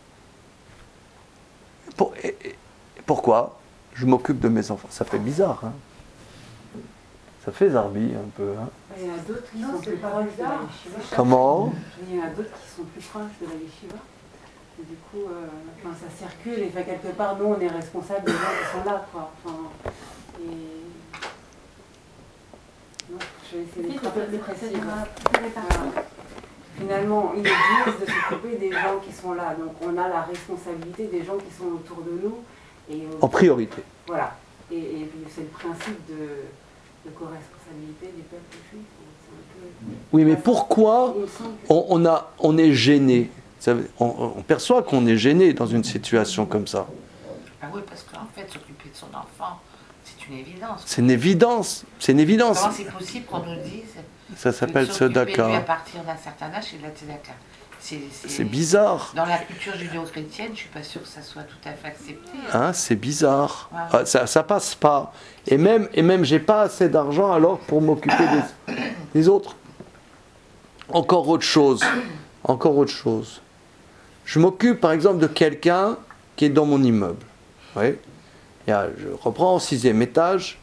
[SPEAKER 1] Pour- et- et- pourquoi? Je m'occupe de mes enfants. Ça fait bizarre, hein. Ça fait zarbi un peu, hein.
[SPEAKER 3] Il y en a d'autres qui
[SPEAKER 4] Non,
[SPEAKER 3] sont
[SPEAKER 4] c'est
[SPEAKER 3] plus
[SPEAKER 4] pas
[SPEAKER 3] proches de la
[SPEAKER 4] bizarre.
[SPEAKER 3] yeshiva.
[SPEAKER 1] Comment?
[SPEAKER 3] Il y en a d'autres qui sont plus proches de la yeshiva. Et du coup, euh, enfin, ça circule et enfin, quelque part, nous, on est responsable des gens qui sont là, quoi. Enfin, et... Non, je vais essayer d'être un peu plus précise. Voilà. Finalement, il existe de s'occuper des gens qui sont là. Donc, on a la responsabilité des gens qui sont autour de nous. Et,
[SPEAKER 1] En priorité.
[SPEAKER 3] voilà. Et, et puis, c'est le principe de, de co-responsabilité du peuple juif. C'est un peu...
[SPEAKER 1] Oui, mais pourquoi
[SPEAKER 3] Il me semble que-
[SPEAKER 1] on, on a, on est gêné? Vous savez, on, on perçoit qu'on est gêné dans une situation comme ça.
[SPEAKER 6] Ah oui, parce qu'en fait, s'occuper de son enfant, c'est une évidence.
[SPEAKER 1] C'est une évidence. C'est une évidence.
[SPEAKER 6] Comment c'est possible qu'on nous dise
[SPEAKER 1] Ça
[SPEAKER 6] que
[SPEAKER 1] s'appelle
[SPEAKER 6] de s'occuper de lui à
[SPEAKER 1] tzedaka.
[SPEAKER 6] partir d'un certain âge, c'est de la tzedaka. C'est, c'est-
[SPEAKER 1] C'est bizarre.
[SPEAKER 6] Dans la culture judéo-chrétienne, je ne suis pas sûre que ça soit tout à fait accepté.
[SPEAKER 1] Hein, c'est bizarre.
[SPEAKER 6] Ouais.
[SPEAKER 1] Ah, Ça, ça passe pas. Et même, et même, j'ai pas assez d'argent alors pour m'occuper des, des autres. Encore autre chose. Encore autre chose. Je m'occupe, par exemple, de quelqu'un qui est dans mon immeuble. Oui. Il y a- je reprends au sixième étage.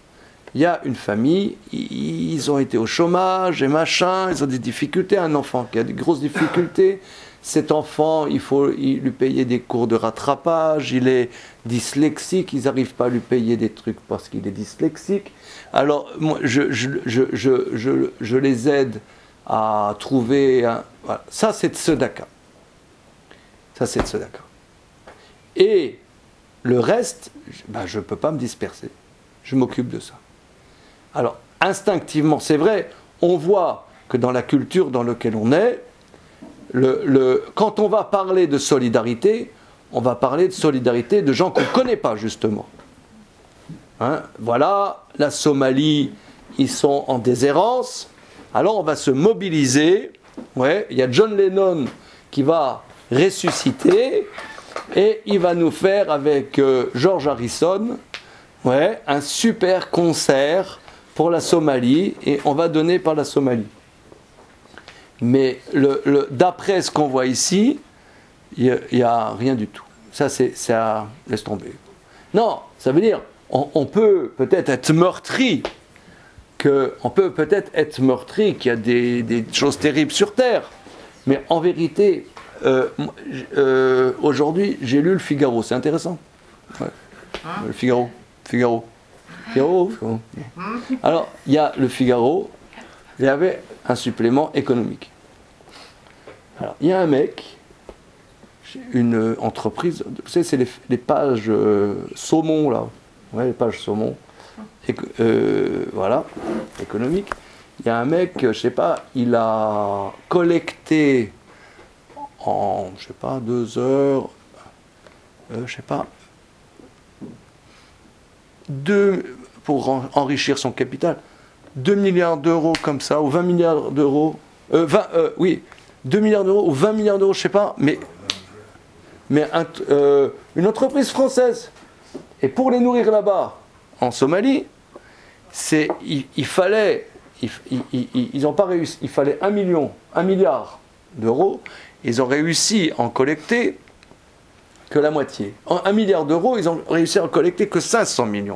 [SPEAKER 1] il y a une famille, ils ont été au chômage et machin, ils ont des difficultés, un enfant qui a des grosses difficultés, cet enfant, il faut lui payer des cours de rattrapage, il est dyslexique, ils n'arrivent pas à lui payer des trucs parce qu'il est dyslexique. Alors, moi, je, je, je, je, je, je les aide à trouver... Un, voilà. Ça, c'est tzedaka. Ça, c'est tzedaka. Et le reste, ben, je ne peux pas me disperser. Je m'occupe de ça. Alors, instinctivement, c'est vrai, on voit que dans la culture dans laquelle on est, le, le, quand on va parler de solidarité, on va parler de solidarité de gens qu'on ne connaît pas, justement. Hein, voilà, la Somalie, ils sont en déshérence, alors on va se mobiliser. Ouais, il y a John Lennon qui va ressusciter, et il va nous faire avec euh, George Harrison, ouais, un super concert pour la Somalie, et on va donner par la Somalie. Mais le, le, d'après ce qu'on voit ici, il n'y a, a rien du tout. Ça, c'est, ça laisse tomber. Non, ça veut dire, on, on peut peut-être être meurtri, que, on peut peut-être être meurtri, qu'il y a des, des choses terribles sur Terre, mais en vérité, euh, euh, aujourd'hui, j'ai lu le Figaro, c'est intéressant. Ouais. Hein? Le Figaro, Figaro, Figaro. Figaro. Alors, il y a le Figaro, il y avait un supplément économique. Alors, il y a un mec, une entreprise, vous savez, c'est les, les pages euh, saumon, là, ouais, les pages saumon, et, euh, voilà, économique. Il y a un mec, je sais pas, il a collecté en, je sais pas, deux heures, euh, je sais pas, deux, pour en, enrichir son capital, deux milliards d'euros comme ça, ou vingt milliards d'euros, euh, vingt, euh, oui, deux milliards d'euros ou vingt milliards d'euros, je sais pas, mais, mais un, euh, une entreprise française. Et pour les nourrir là-bas, en Somalie, c'est, il, il fallait, il, il, il, ils n'ont pas réussi, il fallait un million, un milliard d'euros, ils ont réussi à en collecter que la moitié. En un milliard d'euros, ils ont réussi à en collecter que cinq cents millions.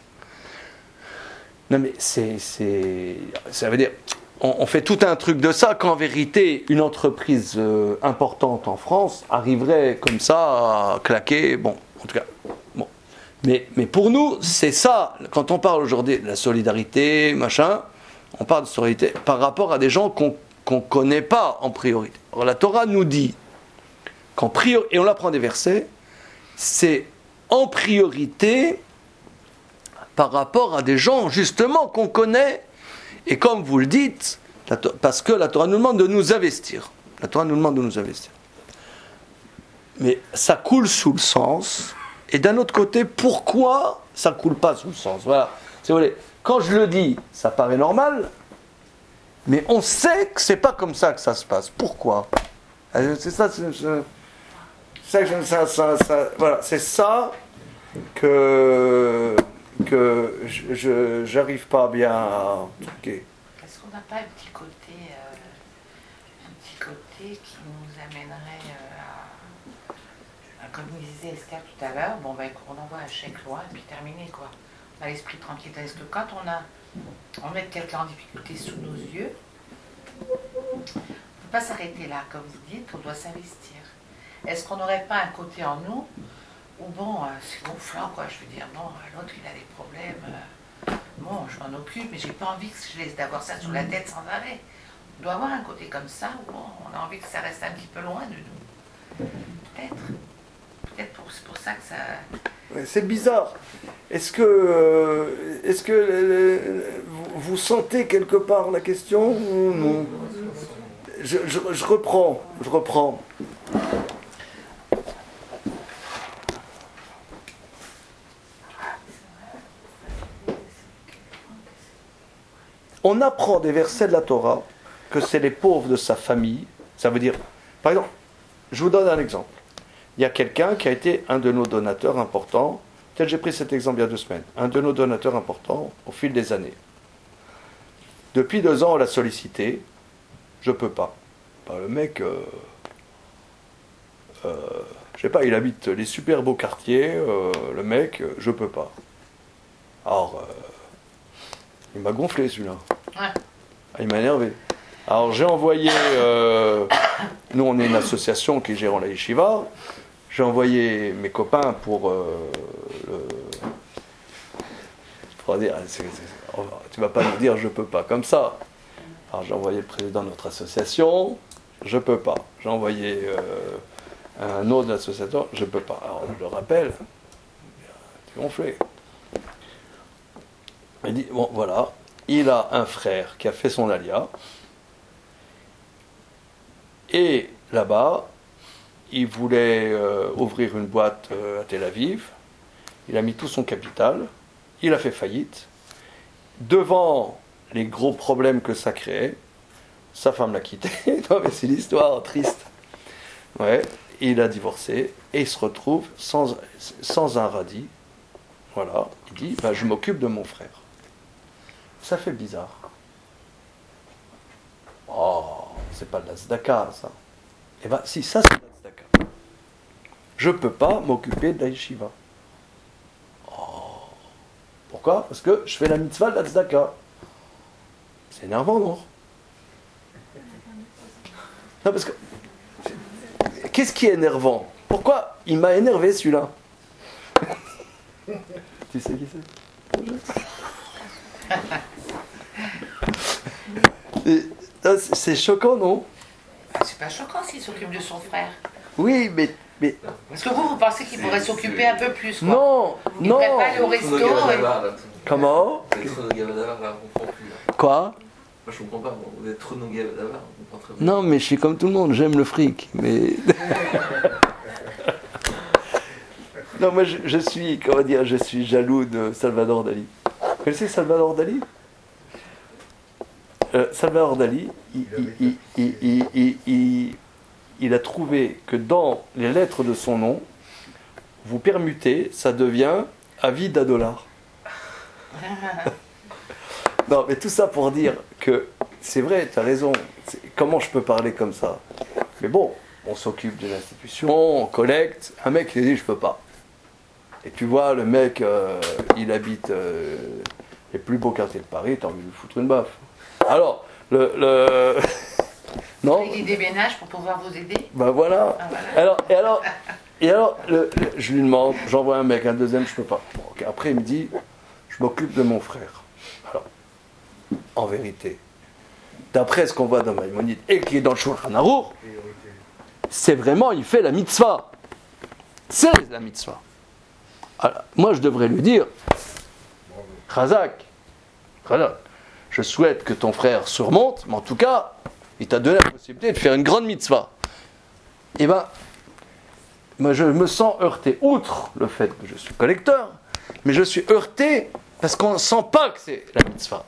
[SPEAKER 1] Non mais c'est, c'est, ça veut dire, on, on fait tout un truc de ça qu'en vérité, une entreprise euh, importante en France arriverait comme ça à claquer, bon, en tout cas, bon. Mais, mais pour nous, c'est ça, quand on parle aujourd'hui de la solidarité, machin, on parle de solidarité par rapport à des gens qu'on qu'on ne connaît pas en priorité. Alors la Torah nous dit qu'en priorité, et on l'apprend des versets, c'est en priorité par rapport à des gens justement qu'on connaît, et comme vous le dites, la, parce que la Torah nous demande de nous investir. La Torah nous demande de nous investir. Mais ça coule sous le sens, et d'un autre côté, pourquoi ça ne coule pas sous le sens? Voilà. Si vous voulez, quand je le dis, ça paraît normal, mais on sait que c'est pas comme ça que ça se passe. Pourquoi? C'est ça, c'est, c'est, c'est, ça, ça, ça, voilà, c'est ça que que je, je j'arrive pas bien à truquer.
[SPEAKER 6] Est-ce qu'on n'a pas un petit côté, euh, un petit côté qui nous amènerait euh, à, à, comme disait Esther tout à l'heure, bon ben on envoie un chèque loin et puis terminé quoi. On a l'esprit tranquille. Est-ce que quand on a on met quelqu'un en difficulté sous nos yeux, on ne peut pas s'arrêter là, comme vous dites, on doit s'investir. Est-ce qu'on n'aurait pas un côté en nous où, bon, euh, c'est gonflant, quoi, je veux dire, bon, l'autre il a des problèmes, euh, bon, je m'en occupe, mais j'ai pas envie que je laisse d'avoir ça sur la tête sans arrêt. On doit avoir un côté comme ça où, bon, on a envie que ça reste un petit peu loin de nous. Peut-être. Peut-être pour, c'est pour ça que ça...
[SPEAKER 1] C'est bizarre. Est-ce que, euh, est-ce que euh, vous, vous sentez quelque part la question ou non? je, je, je reprends, je reprends. On apprend des versets de la Torah que c'est les pauvres de sa famille. Ça veut dire, par exemple, je vous donne un exemple. Il y a quelqu'un qui a été un de nos donateurs importants. Peut-être j'ai pris cet exemple il y a deux semaines. Un de nos donateurs importants au fil des années. Depuis deux ans, on l'a sollicité. Je peux pas. Ben, le mec, euh, euh, je sais pas, il habite les super beaux quartiers. Euh, le mec, euh, je peux pas. Alors, euh, Il m'a gonflé celui-là.
[SPEAKER 6] Ouais.
[SPEAKER 1] Il m'a énervé. Alors j'ai envoyé, euh, nous on est une association qui gère la yeshiva, j'ai envoyé mes copains pour euh, le... pour dire, c'est, c'est, tu vas pas nous dire je peux pas comme ça. Alors j'ai envoyé le président de notre association, je peux pas. J'ai envoyé euh, un autre de l'association, je peux pas. Alors je le rappelle, tu es gonflé. Il dit, bon voilà, il a un frère qui a fait son alia. Et là-bas, il voulait euh, ouvrir une boîte euh, à Tel Aviv. Il a mis tout son capital. Il a fait faillite. Devant les gros problèmes que ça créait, sa femme l'a quitté. Non, mais c'est l'histoire triste. Ouais, il a divorcé et il se retrouve sans, sans un radis. Voilà, il dit bah, je m'occupe de mon frère. Ça fait bizarre. Oh, c'est pas de la tzedaka, ça. Eh bien, si, ça, c'est de la tzedaka. Je peux pas m'occuper de la yeshiva. Oh. Pourquoi? Parce que je fais la mitzvah de la tzedaka. C'est énervant, non? Non, parce que... Qu'est-ce qui est énervant? Pourquoi il m'a énervé, celui-là? Tu sais qui c'est? Et... C'est choquant, non?
[SPEAKER 6] C'est pas choquant s'il s'occupe de son frère.
[SPEAKER 1] Oui, mais... mais...
[SPEAKER 6] Parce que vous, vous pensez qu'il pourrait s'occuper un peu plus, quoi.
[SPEAKER 1] Non,
[SPEAKER 6] il
[SPEAKER 1] non.
[SPEAKER 6] Il pourrait pas aller au resto et...
[SPEAKER 1] Comment?
[SPEAKER 7] Vous êtes trop de Gavadavar, là, on comprend plus. Là.
[SPEAKER 1] Quoi?
[SPEAKER 7] Moi, je comprends pas. Vous êtes trop de Gavadavar, on comprend très bien.
[SPEAKER 1] Non, mais je suis comme tout le monde, j'aime le fric, mais... Non, moi, je, je suis, comment dire, je suis jaloux de Salvador Dali. Vous connaissez Salvador Dali? Euh, Salvador Dali, il, il, il, il, il, il, il, il a trouvé que dans les lettres de son nom, vous permutez, ça devient Avida dollar. Non, mais tout ça pour dire que c'est vrai, tu as raison. C'est, comment je peux parler comme ça? Mais bon, on s'occupe de l'institution, on collecte. Un mec il dit je peux pas. Et tu vois, le mec, euh, il habite euh, les plus beaux quartiers de Paris, t'as envie de lui foutre une baffe. Alors, le... le... non.
[SPEAKER 6] Il déménage pour pouvoir vous aider.
[SPEAKER 1] Ben voilà.
[SPEAKER 6] Ah, voilà.
[SPEAKER 1] Alors, et alors, et alors le, le, je lui demande, j'envoie un mec, un deuxième, je peux pas. Bon, okay. Après, il me dit, je m'occupe de mon frère. Alors, en vérité, d'après ce qu'on voit dans Maïmonide et qui est dans le Shulchan Aruch, c'est vraiment, il fait la mitzvah. C'est la mitzvah. Alors, moi, je devrais lui dire, Chazak, Chazak, je souhaite que ton frère surmonte, mais en tout cas, il t'a donné la possibilité de faire une grande mitzvah. Eh bien, moi je me sens heurté, outre le fait que je suis collecteur, mais je suis heurté parce qu'on ne sent pas que c'est la mitzvah.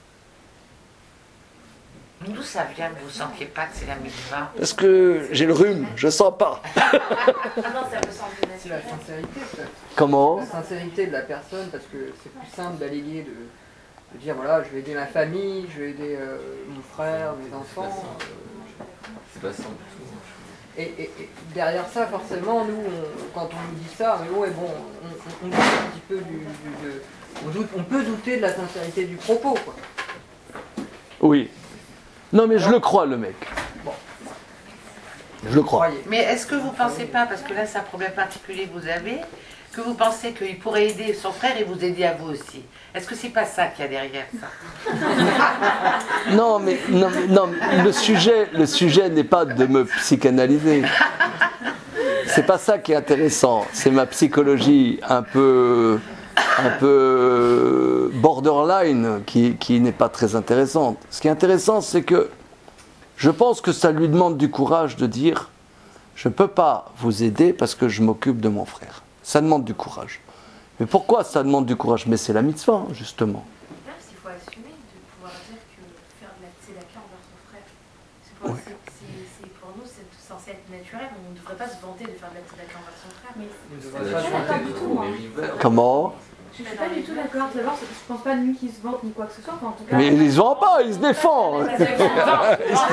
[SPEAKER 6] D'où ça vient que vous ne sentiez pas que c'est la mitzvah?
[SPEAKER 1] Parce que j'ai le rhume, je ne sens pas.
[SPEAKER 2] Ah non, ça me semble
[SPEAKER 5] C'est la sincérité, peut-être.
[SPEAKER 1] Comment?
[SPEAKER 5] La sincérité de la personne, parce que c'est plus simple d'alléguer, de, de dire voilà, je vais aider ma famille, je vais aider euh, mon frère, mes enfants. Euh,
[SPEAKER 7] C'est pas simple.
[SPEAKER 5] et, et, et derrière ça, forcément, nous, on, quand on nous dit ça, mais ouais, bon, on, on, on doute un petit peu du. du de, on, doute, on peut douter de la sincérité du propos, quoi.
[SPEAKER 1] Oui. Non, mais je le crois, le mec.
[SPEAKER 5] Bon.
[SPEAKER 1] Je le crois.
[SPEAKER 6] Mais est-ce que vous ne pensez pas, parce que là c'est un problème particulier que vous avez, que vous pensez qu'il pourrait aider son frère et vous aider à vous aussi? Est-ce que c'est pas ça qu'il y a derrière ça?
[SPEAKER 1] Non, mais, non, mais, non, mais le sujet, le sujet n'est pas de me psychanalyser. C'est pas ça qui est intéressant. C'est ma psychologie un peu, un peu borderline qui, qui n'est pas très intéressante. Ce qui est intéressant, c'est que je pense que ça lui demande du courage de dire « Je ne peux pas vous aider parce que je m'occupe de mon frère ». Ça demande du courage. Mais pourquoi ça demande du courage? Mais c'est la mitzvah, justement.
[SPEAKER 2] Il faut assumer de pouvoir dire que faire de la tzedaka envers son frère, c'est pour,
[SPEAKER 1] Oui.
[SPEAKER 2] c'est, c'est, c'est pour nous, c'est censé être naturel. On ne devrait pas se vanter de faire de la tzedaka envers son frère. Mais
[SPEAKER 5] On ne
[SPEAKER 7] C'est
[SPEAKER 5] devrait
[SPEAKER 7] la
[SPEAKER 5] pas
[SPEAKER 7] chanter
[SPEAKER 5] chanter
[SPEAKER 7] de
[SPEAKER 5] du
[SPEAKER 7] tous
[SPEAKER 5] tout, moi.
[SPEAKER 7] les rivers.
[SPEAKER 1] Comment?
[SPEAKER 8] Je suis pas du tout d'accord. D'abord, je pense pas de lui qui se vante ni quoi que ce soit. Enfin, en tout cas,
[SPEAKER 1] Mais ils se vendent pas, ils se défendent.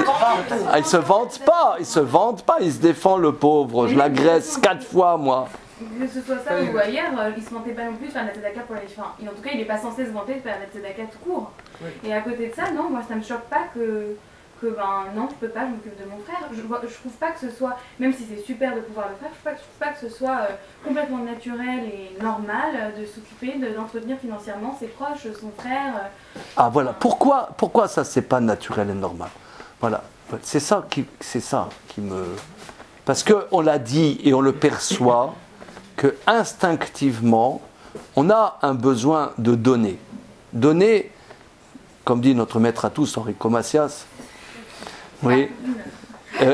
[SPEAKER 1] Ah, il se vante pas, il se vante pas, il se défend le pauvre. Je l'agresse quatre fois, moi.
[SPEAKER 8] que ce soit ça
[SPEAKER 5] Oui.
[SPEAKER 8] ou ailleurs, euh, il se mentait pas non plus de faire la tzedaka pour les enfin, et en tout cas, il est pas censé se vanter de faire la tzedaka tout court.
[SPEAKER 5] Oui.
[SPEAKER 8] Et à côté de ça, non, moi ça me choque pas que, que ben non, je peux pas, je m'occupe de mon frère. Je, vois- je trouve pas que ce soit, même si c'est super de pouvoir le faire, je trouve pas, je trouve pas que ce soit euh, complètement naturel et normal euh, de s'occuper, de- d'entretenir financièrement ses proches, son frère. euh.
[SPEAKER 1] Ah voilà, pourquoi, pourquoi ça c'est pas naturel et normal? Voilà, c'est ça qui, c'est ça qui me... Parce qu'on l'a dit et on le perçoit que instinctivement, on a un besoin de donner. Donner, comme dit notre maître à tous, Enrico Macias, oui. Euh,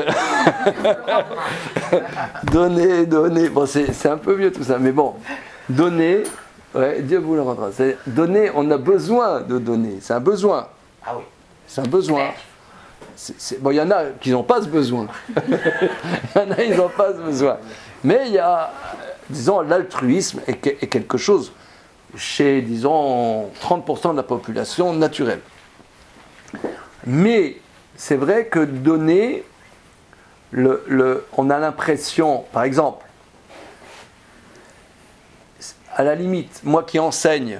[SPEAKER 1] donner, donner, bon c'est, c'est un peu vieux tout ça, mais bon, donner, ouais, Dieu vous le rendra. C'est, donner, on a besoin de donner, c'est un besoin.
[SPEAKER 6] Ah oui.
[SPEAKER 1] C'est un besoin. C'est, c'est, bon, il y en a qui n'ont pas ce besoin. Il y en a, ils n'ont pas ce besoin. Mais il y a, disons, l'altruisme est, que- est quelque chose chez, disons, trente pour cent de la population naturelle. Mais c'est vrai que donner, le, le, on a l'impression, par exemple, à la limite, moi qui enseigne,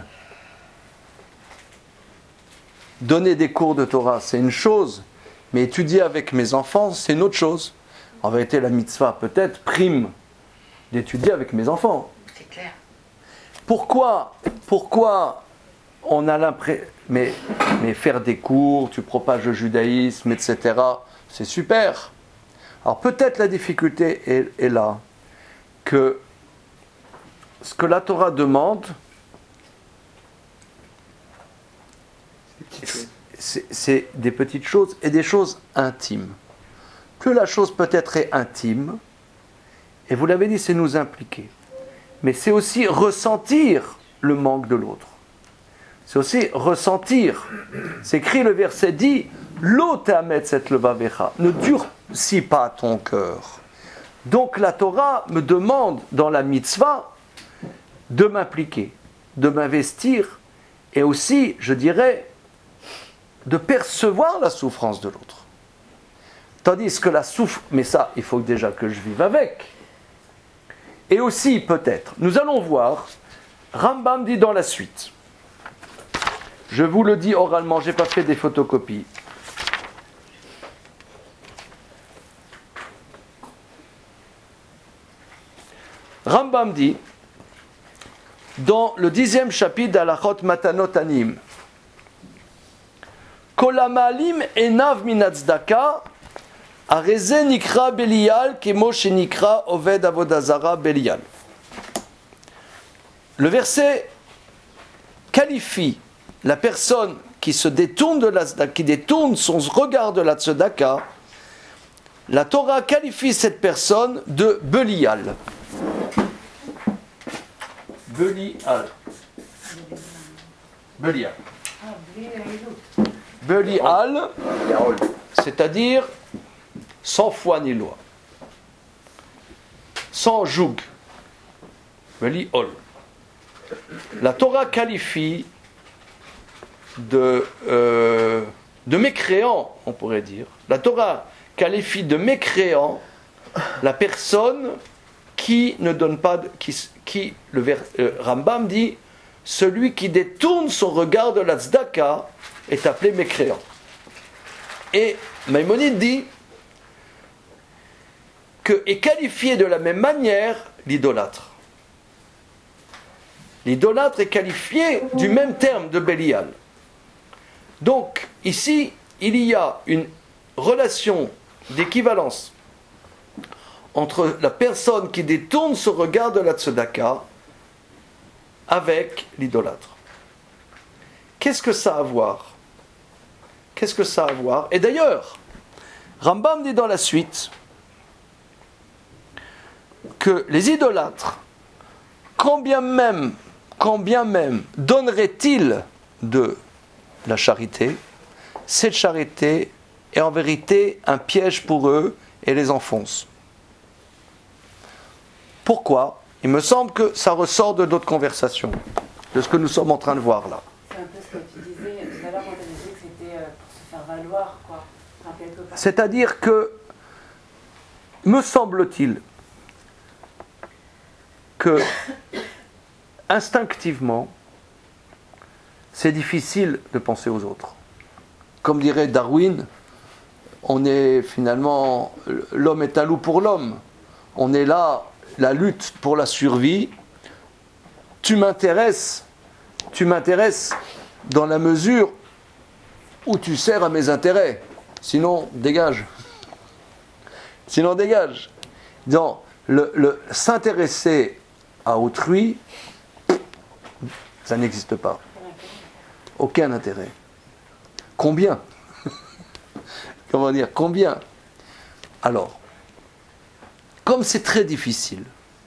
[SPEAKER 1] donner des cours de Torah, c'est une chose, mais étudier avec mes enfants, c'est une autre chose. En vérité, la mitzvah peut-être prime d'étudier avec mes enfants.
[SPEAKER 6] C'est clair.
[SPEAKER 1] Pourquoi, pourquoi on a l'impression... Mais, mais faire des cours, tu propages le judaïsme, et cetera, c'est super. Alors peut-être la difficulté est, est là, que ce que la Torah demande, c'est, c'est des petites choses et des choses intimes. Plus la chose peut-être est intime, et vous l'avez dit, c'est nous impliquer. Mais c'est aussi ressentir le manque de l'autre. C'est aussi ressentir. C'est écrit, le verset dit, Lo te'amet set levavecha, ne durcis pas ton cœur. Donc la Torah me demande dans la mitzvah de m'impliquer, de m'investir, et aussi, je dirais, de percevoir la souffrance de l'autre. Tandis que la souffrance, mais ça, il faut déjà que je vive avec. Et aussi, peut-être, nous allons voir, Rambam dit dans la suite, je vous le dis oralement, je n'ai pas fait des photocopies. Rambam dit, dans le dixième chapitre d'Alachot Matanot Anim, Kolamalim enav minatzdaka, areze nikra belial kemo shenikra oved avodazara belial. Le verset qualifie la personne qui se détourne de la tzedaka, qui détourne son regard de la tzedaka. La Torah qualifie cette personne de belial. Belial. Belial. Belial, c'est-à-dire sans foi ni loi, sans joug. Belial. La Torah qualifie de, euh, de mécréant, on pourrait dire. La Torah qualifie de mécréant la personne qui ne donne pas, de, qui, qui le vers, euh, Rambam dit, celui qui détourne son regard de la tzedaka est appelé mécréant. Et Maïmonide dit que est qualifié de la même manière l'idolâtre. L'idolâtre est qualifié du même terme de Bélial. Donc, ici, il y a une relation d'équivalence entre la personne qui détourne son regard de la tzedaka avec l'idolâtre. Qu'est-ce que ça a à voir? Qu'est-ce que ça a à voir? Et d'ailleurs, Rambam dit dans la suite que les idolâtres, quand bien même, quand bien même donneraient-ils de la charité, cette charité est en vérité un piège pour eux et les enfonce. Pourquoi? Il me semble que ça ressort de notre conversation, de ce que nous sommes en train de voir là.
[SPEAKER 3] C'est un peu ce que tu disais tout à l'heure quand tu disais que c'était euh, pour se faire valoir, quoi. Enfin, quelque part.
[SPEAKER 1] C'est-à-dire que, me semble-t-il, que instinctivement, c'est difficile de penser aux autres. Comme dirait Darwin, on est finalement, l'homme est un loup pour l'homme. On est là, la lutte pour la survie. Tu m'intéresses, tu m'intéresses dans la mesure où tu sers à mes intérêts. Sinon, dégage. Sinon, dégage. Donc, le, le s'intéresser à autrui, ça n'existe pas. Aucun intérêt. Combien? Comment dire? Combien? Alors, comme c'est très difficile,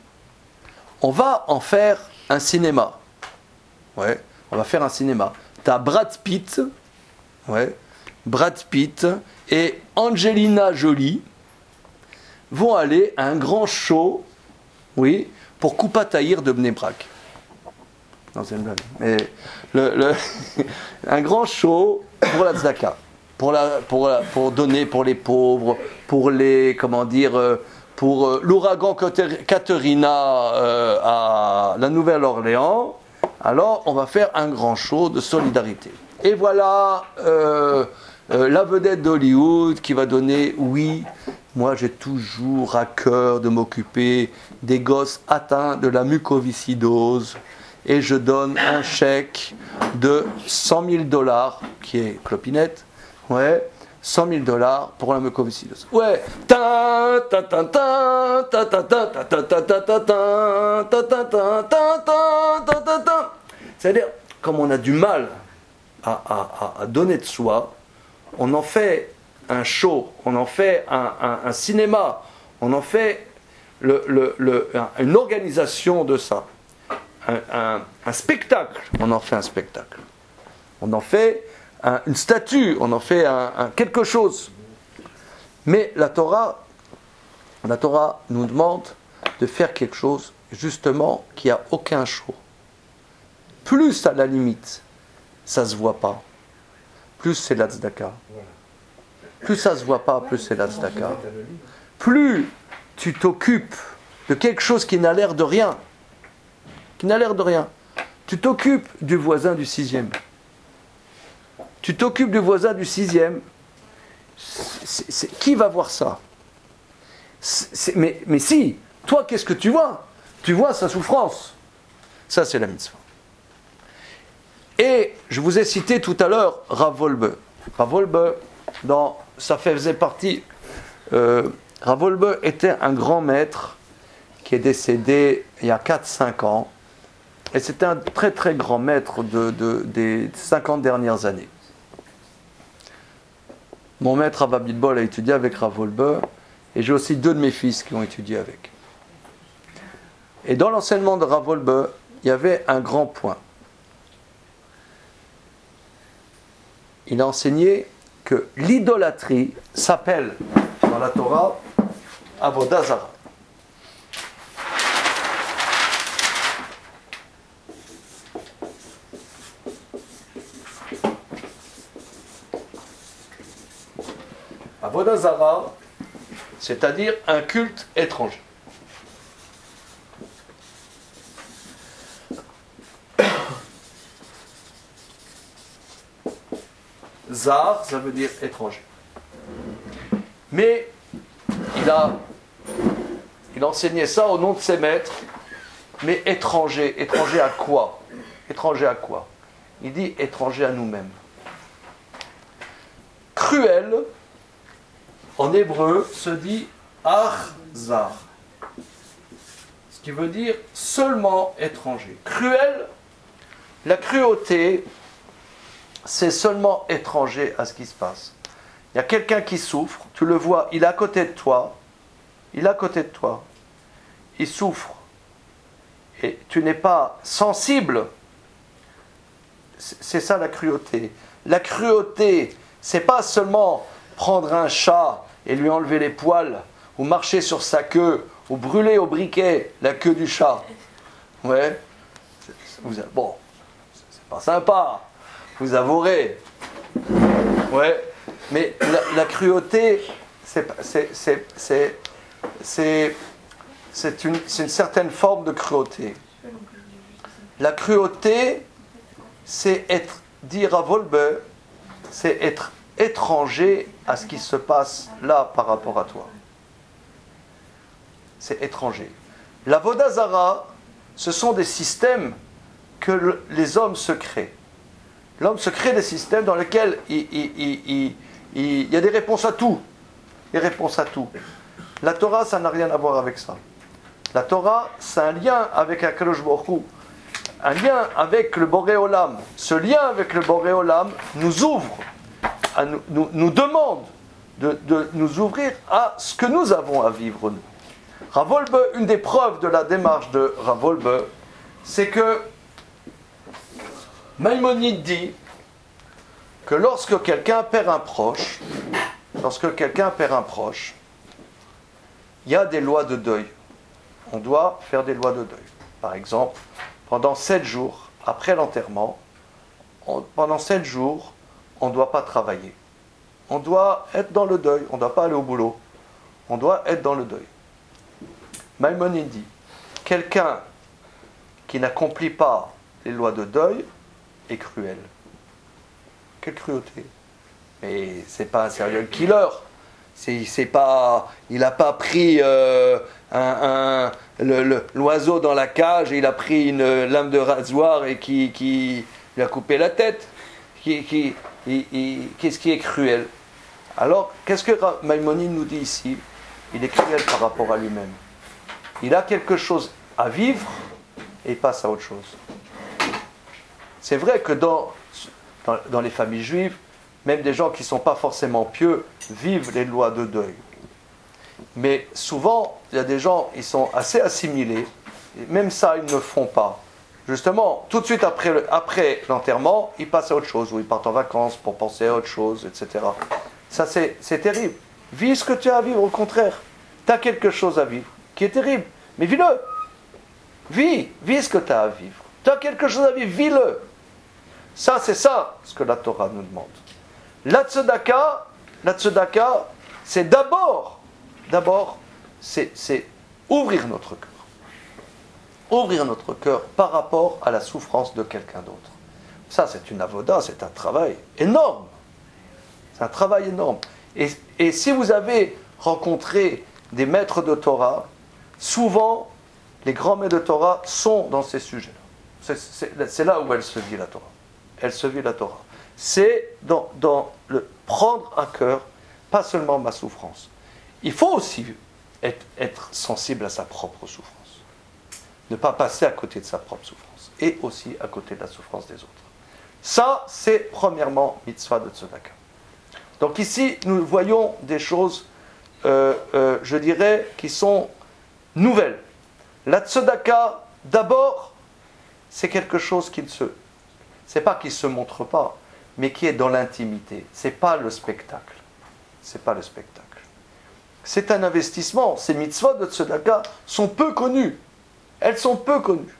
[SPEAKER 1] on va en faire un cinéma. Ouais, on va faire un cinéma. T'as Brad Pitt, ouais, Brad Pitt et Angelina Jolie vont aller à un grand show, oui, pour Koupa Tahir de Bnei Brak. Non, c'est une blague. Mais le, le un grand show pour la tzedaka, pour la, pour la, pour donner pour les pauvres, pour les, comment dire, pour euh, l'ouragan Katerina euh, à la Nouvelle-Orléans. Alors, on va faire un grand show de solidarité. Et voilà euh, euh, la vedette d'Hollywood qui va donner, oui, moi j'ai toujours à cœur de m'occuper des gosses atteints de la mucoviscidose. Et je donne un chèque de cent mille dollars, qui est clopinette, ouais, cent mille dollars pour la mucoviscidose. Ouais, ta ta ta ta ta ta ta ta ta ta ta ta ta ta ta ta. C'est-à-dire, comme on a du mal à, à, à donner de soi, on en fait un show, on en fait un, un, un cinéma, on en fait le, le, le, une organisation de ça. Un, un, un spectacle, on en fait un spectacle. On en fait un, une statue, on en fait un, un quelque chose. Mais la Torah, la Torah nous demande de faire quelque chose justement qui a aucun show. Plus à la limite, ça se voit pas. Plus c'est la tzedaka. Plus ça se voit pas, plus c'est la tzedaka. Plus tu t'occupes de quelque chose qui n'a l'air de rien. Qui n'a l'air de rien. Tu t'occupes du voisin du sixième. Tu t'occupes du voisin du sixième. C'est, c'est, qui va voir ça? c'est, mais, mais si, toi, qu'est-ce que tu vois? Tu vois sa souffrance. Ça, c'est la mitzvah. Et je vous ai cité tout à l'heure Rav Wolbe. Rav Wolbe, dans, ça faisait partie. Euh, Rav Wolbe était un grand maître qui est décédé il y a quatre cinq ans. Et c'était un très très grand maître de, de, des cinquante dernières années. Mon maître Rav Abitbol a étudié avec Rav Wolbe, et j'ai aussi deux de mes fils qui ont étudié avec. Et dans l'enseignement de Rav Wolbe, il y avait un grand point. Il a enseigné que l'idolâtrie s'appelle dans la Torah Avodah Zara. Avodah Zara, c'est-à-dire un culte étranger. Zar, ça veut dire étranger. Mais il a, il enseignait ça au nom de ses maîtres, mais étranger. Étranger à quoi? Étranger à quoi? Il dit étranger à nous-mêmes. Cruel, en hébreu, se dit Arzar, ce qui veut dire seulement étranger. Cruel, la cruauté, c'est seulement étranger à ce qui se passe. Il y a quelqu'un qui souffre, tu le vois, il est à côté de toi, il est à côté de toi, il souffre, et tu n'es pas sensible. C'est ça la cruauté. La cruauté, c'est pas seulement prendre un chat et lui enlever les poils, ou marcher sur sa queue, ou brûler au briquet la queue du chat. Ouais. Vous, bon, c'est pas sympa, vous avouerez. Ouais. Mais la, la cruauté, c'est, c'est, c'est, c'est, c'est c'est une, c'est une certaine forme de cruauté. La cruauté, c'est être, dire à Volbe, c'est être étranger à ce qui se passe là par rapport à toi. C'est étranger. La Vodazara, ce sont des systèmes que le, les hommes se créent. L'homme se crée des systèmes dans lesquels il, il, il, il, il, il y a des réponses à tout. Des réponses à tout. La Torah, ça n'a rien à voir avec ça. La Torah, c'est un lien avec Akadosh Baruch Hu, un lien avec le Boré Olam. Ce lien avec le Boré Olam nous ouvre, à nous, nous, nous demande de, de nous ouvrir à ce que nous avons à vivre nous. Rav Wolbe, une des preuves de la démarche de Rav Wolbe, c'est que Maïmonide dit que lorsque quelqu'un perd un proche, lorsque quelqu'un perd un proche, il y a des lois de deuil. On doit faire des lois de deuil. Par exemple, pendant sept jours après l'enterrement, on, pendant sept jours, on ne doit pas travailler. On doit être dans le deuil. On ne doit pas aller au boulot. On doit être dans le deuil. Maïmonide dit, quelqu'un qui n'accomplit pas les lois de deuil est cruel. Quelle cruauté! Mais c'est pas un serial killer. C'est, c'est pas, il n'a pas pris euh, un, un, le, le, l'oiseau dans la cage et il a pris une lame de rasoir et qui, qui lui a coupé la tête. Qui, qui, il, il, qu'est-ce qui est cruel? Alors, qu'est-ce que Maïmonide nous dit ici? Il est cruel par rapport à lui-même. Il a quelque chose à vivre et il passe à autre chose. C'est vrai que dans, dans, dans les familles juives, même des gens qui ne sont pas forcément pieux vivent les lois de deuil. Mais souvent, il y a des gens, ils sont assez assimilés, et même ça, ils ne le font pas. Justement, tout de suite après, le, après l'enterrement, ils passent à autre chose, ou ils partent en vacances pour penser à autre chose, et cetera. Ça, c'est, c'est terrible. Vis ce que tu as à vivre, au contraire. Tu as quelque chose à vivre, qui est terrible, mais vis-le. Vis, vis ce que tu as à vivre. Tu as quelque chose à vivre, vis-le. Ça, c'est ça, ce que la Torah nous demande. La tzedaka, la tzedaka, c'est d'abord, d'abord, c'est, c'est ouvrir notre cœur. Ouvrir notre cœur par rapport à la souffrance de quelqu'un d'autre. Ça, c'est une avoda, c'est un travail énorme. C'est un travail énorme. Et, et si vous avez rencontré des maîtres de Torah, souvent, les grands maîtres de Torah sont dans ces sujets-là. C'est, c'est, c'est là où elle se vit la Torah. Elle se vit la Torah. C'est dans, dans le prendre à cœur, pas seulement ma souffrance. Il faut aussi être, être sensible à sa propre souffrance. Ne pas passer à côté de sa propre souffrance. Et aussi à côté de la souffrance des autres. Ça, c'est premièrement mitzvah de tzedaka. Donc ici, nous voyons des choses, euh, euh, je dirais, qui sont nouvelles. La tzedaka, d'abord, c'est quelque chose qui ne se... C'est pas qu'il ne se montre pas, mais qui est dans l'intimité. C'est pas le spectacle. C'est pas le spectacle. C'est un investissement. Ces mitzvot de tzedaka sont peu connues. Elles sont peu connues.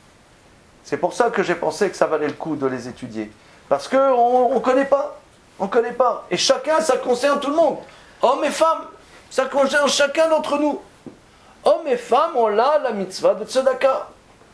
[SPEAKER 1] C'est pour ça que j'ai pensé que ça valait le coup de les étudier. Parce qu'on ne connaît pas. On ne connaît pas. Et chacun, ça concerne tout le monde. Hommes et femmes, ça concerne chacun d'entre nous. Hommes et femmes, on a la mitzvah de tzedaka.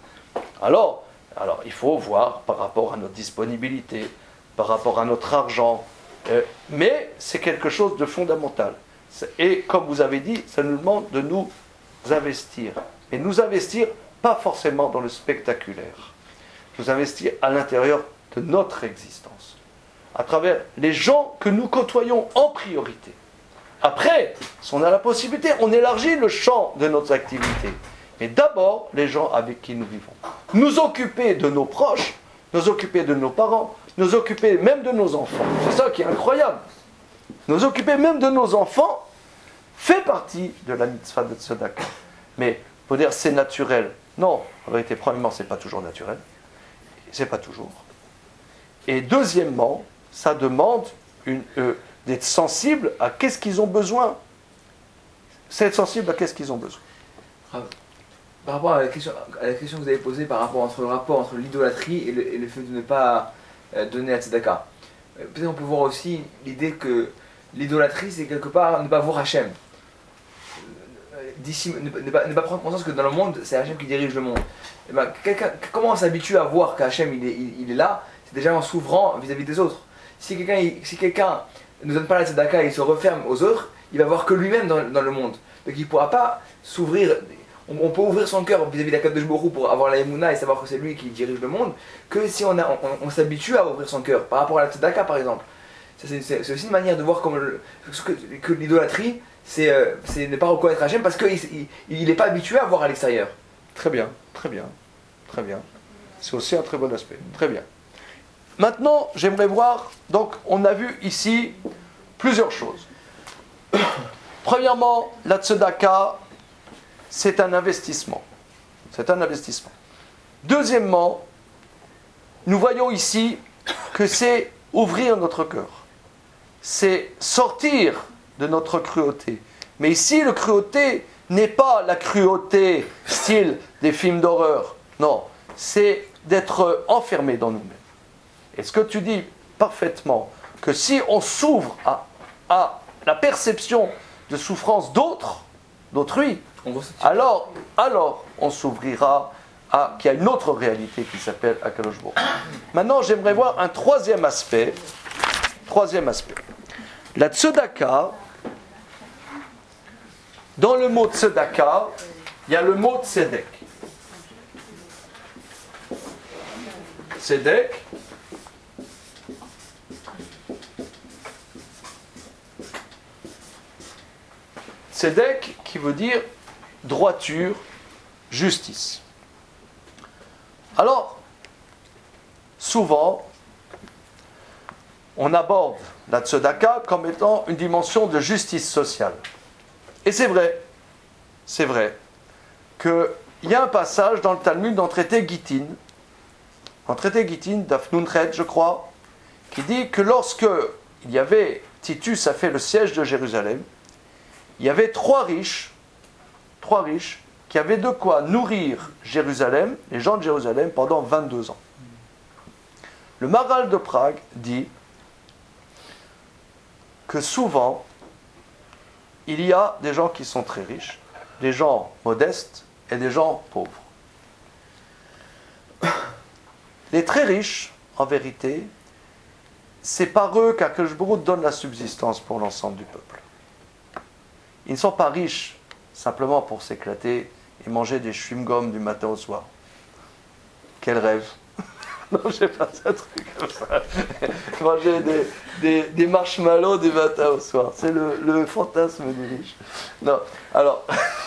[SPEAKER 1] Alors, alors, il faut voir par rapport à notre disponibilité, par rapport à notre argent. Euh, mais c'est quelque chose de fondamental. Et comme vous avez dit, ça nous demande de nous investir. Et nous investir, pas forcément dans le spectaculaire. Nous investir à l'intérieur de notre existence. À travers les gens que nous côtoyons en priorité. Après, si on a la possibilité, on élargit le champ de notre activité. Mais d'abord, les gens avec qui nous vivons. Nous occuper de nos proches, nous occuper de nos parents, nous occuper même de nos enfants. C'est ça qui est incroyable. Nous occuper même de nos enfants fait partie de la mitzvah de tzedaka. Mais, pour dire c'est naturel. Non, en vérité, premièrement, c'est pas toujours naturel. C'est pas toujours. Et deuxièmement, ça demande une, euh, d'être sensible à qu'est-ce qu'ils ont besoin. C'est être sensible à qu'est-ce qu'ils ont besoin.
[SPEAKER 9] Par rapport à la question, à la question que vous avez posée par rapport entre le rapport entre l'idolâtrie et le, et le fait de ne pas euh, donner la tzedaka, euh, peut-être on peut voir aussi l'idée que l'idolâtrie c'est quelque part ne pas voir Hachem. Euh, d'ici, ne, ne pas, ne pas prendre conscience que dans le monde, c'est Hachem qui dirige le monde. Et ben, quelqu'un, comment on s'habitue à voir qu'Hachem il est, il, il est là? C'est déjà en s'ouvrant vis-à-vis des autres. Si quelqu'un, il, si quelqu'un ne donne pas la tzedaka et il se referme aux autres, il va voir que lui-même dans, dans le monde. Donc il ne pourra pas s'ouvrir. On, on peut ouvrir son cœur vis-à-vis de la Kadosh Baruch Hu pour avoir la Emouna et savoir que c'est lui qui dirige le monde, que si on, a, on, on s'habitue à ouvrir son cœur. Par rapport à la tzedaka par exemple. C'est, c'est, c'est aussi une manière de voir comme le, que, que l'idolâtrie, c'est, euh, c'est ne pas reconnaître Hachem parce qu'il n'est pas habitué à voir à l'extérieur.
[SPEAKER 1] Très bien, très bien, très bien. C'est aussi un très bon aspect. Très bien. Maintenant, j'aimerais voir, donc on a vu ici plusieurs choses. Premièrement, la tzedaka, c'est un investissement. C'est un investissement. Deuxièmement, nous voyons ici que c'est ouvrir notre cœur. C'est sortir de notre cruauté. Mais ici, la cruauté n'est pas la cruauté style des films d'horreur. Non, c'est d'être enfermé dans nous-mêmes. Est-ce que tu dis parfaitement que si on s'ouvre à, à la perception de souffrance d'autres, d'autrui, alors, alors on s'ouvrira à qu'il y a une autre réalité qui s'appelle Akadosh Baruch Hu. Maintenant, j'aimerais voir un troisième aspect. Troisième aspect. La tzedaka, dans le mot tzedaka, il y a le mot tzedek. Tzedek, Tzedek qui veut dire droiture, justice. Alors, souvent, on aborde la tzedaka comme étant une dimension de justice sociale. Et c'est vrai, c'est vrai, qu'il y a un passage dans le Talmud, dans le traité Gittin, dans le traité Gittin, Daf Nun Chet, je crois, qui dit que lorsque il y avait, Titus a fait le siège de Jérusalem, il y avait trois riches, trois riches, qui avaient de quoi nourrir Jérusalem, les gens de Jérusalem, pendant vingt-deux ans. Le Maharal de Prague dit que souvent, il y a des gens qui sont très riches, des gens modestes et des gens pauvres. Les très riches, en vérité, c'est par eux qu'Akadosh Baruch Hu donne la subsistance pour l'ensemble du peuple. Ils ne sont pas riches simplement pour s'éclater et manger des chewing-gums du matin au soir. Quel rêve! Non, je sais pas, c'est un truc comme ça. Manger des, des, des marshmallows du matin au soir. C'est le, le fantasme du riche. Non, alors,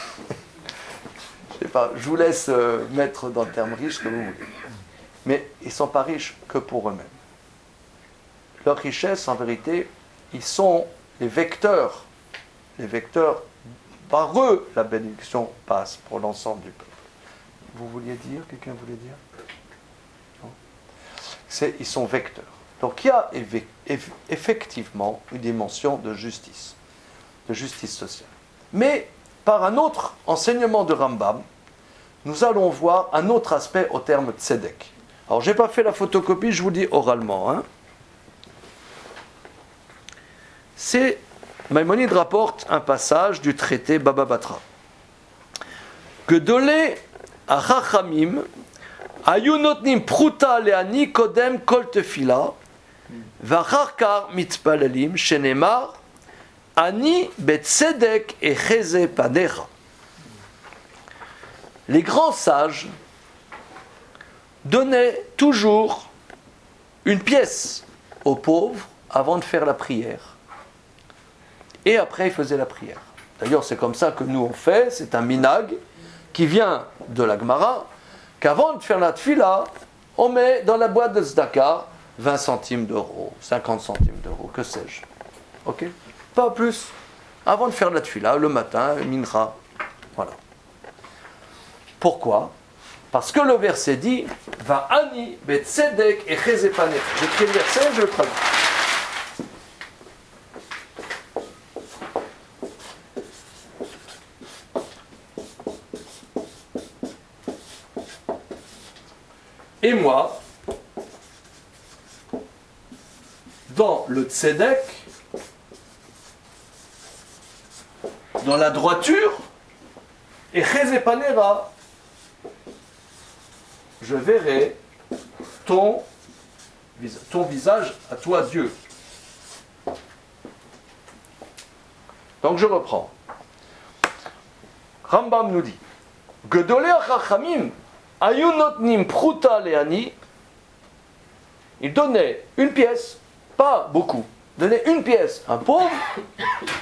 [SPEAKER 1] je sais pas, je vous laisse euh, mettre dans le terme riche comme vous voulez. Mais ils ne sont pas riches que pour eux-mêmes. Leur richesse, en vérité, ils sont les vecteurs. Les vecteurs, par eux, la bénédiction passe pour l'ensemble du peuple. Vous vouliez dire, quelqu'un voulait dire? Non. C'est, ils sont vecteurs. Donc il y a effectivement une dimension de justice, de justice sociale. Mais par un autre enseignement de Rambam, nous allons voir un autre aspect au terme tzedek. Alors je n'ai pas fait la photocopie, je vous dis oralement. Hein. C'est Maïmonide rapporte un passage du traité Baba Batra. Gedolé achachamim ayu notnim pruta leani kodem kol tefila v'achar kar mitpalalim shenemar ani betzedek echeze panecha. Les grands sages donnaient toujours une pièce aux pauvres avant de faire la prière. Et après, il faisait la prière. D'ailleurs, c'est comme ça que nous on fait. C'est un minag qui vient de la Gemara, qu'avant de faire la tfila, on met dans la boîte de tzedaka vingt centimes d'euros, cinquante centimes d'euros, que sais-je. Ok ? Pas plus. Avant de faire la tfila, le matin, mincha. Voilà. Pourquoi ? Parce que le verset dit Va ani betzedek et chezepanek. J'écris le verset, je le traduis. Et moi, dans le tzedek, dans la droiture, Et Chezepanera, je verrai ton, ton visage à toi, Dieu. Donc je reprends. Rambam nous dit Gedolei Chachamim ayu notnim pruta leani. Il donnait une pièce, pas beaucoup. Donnait une pièce à un pauvre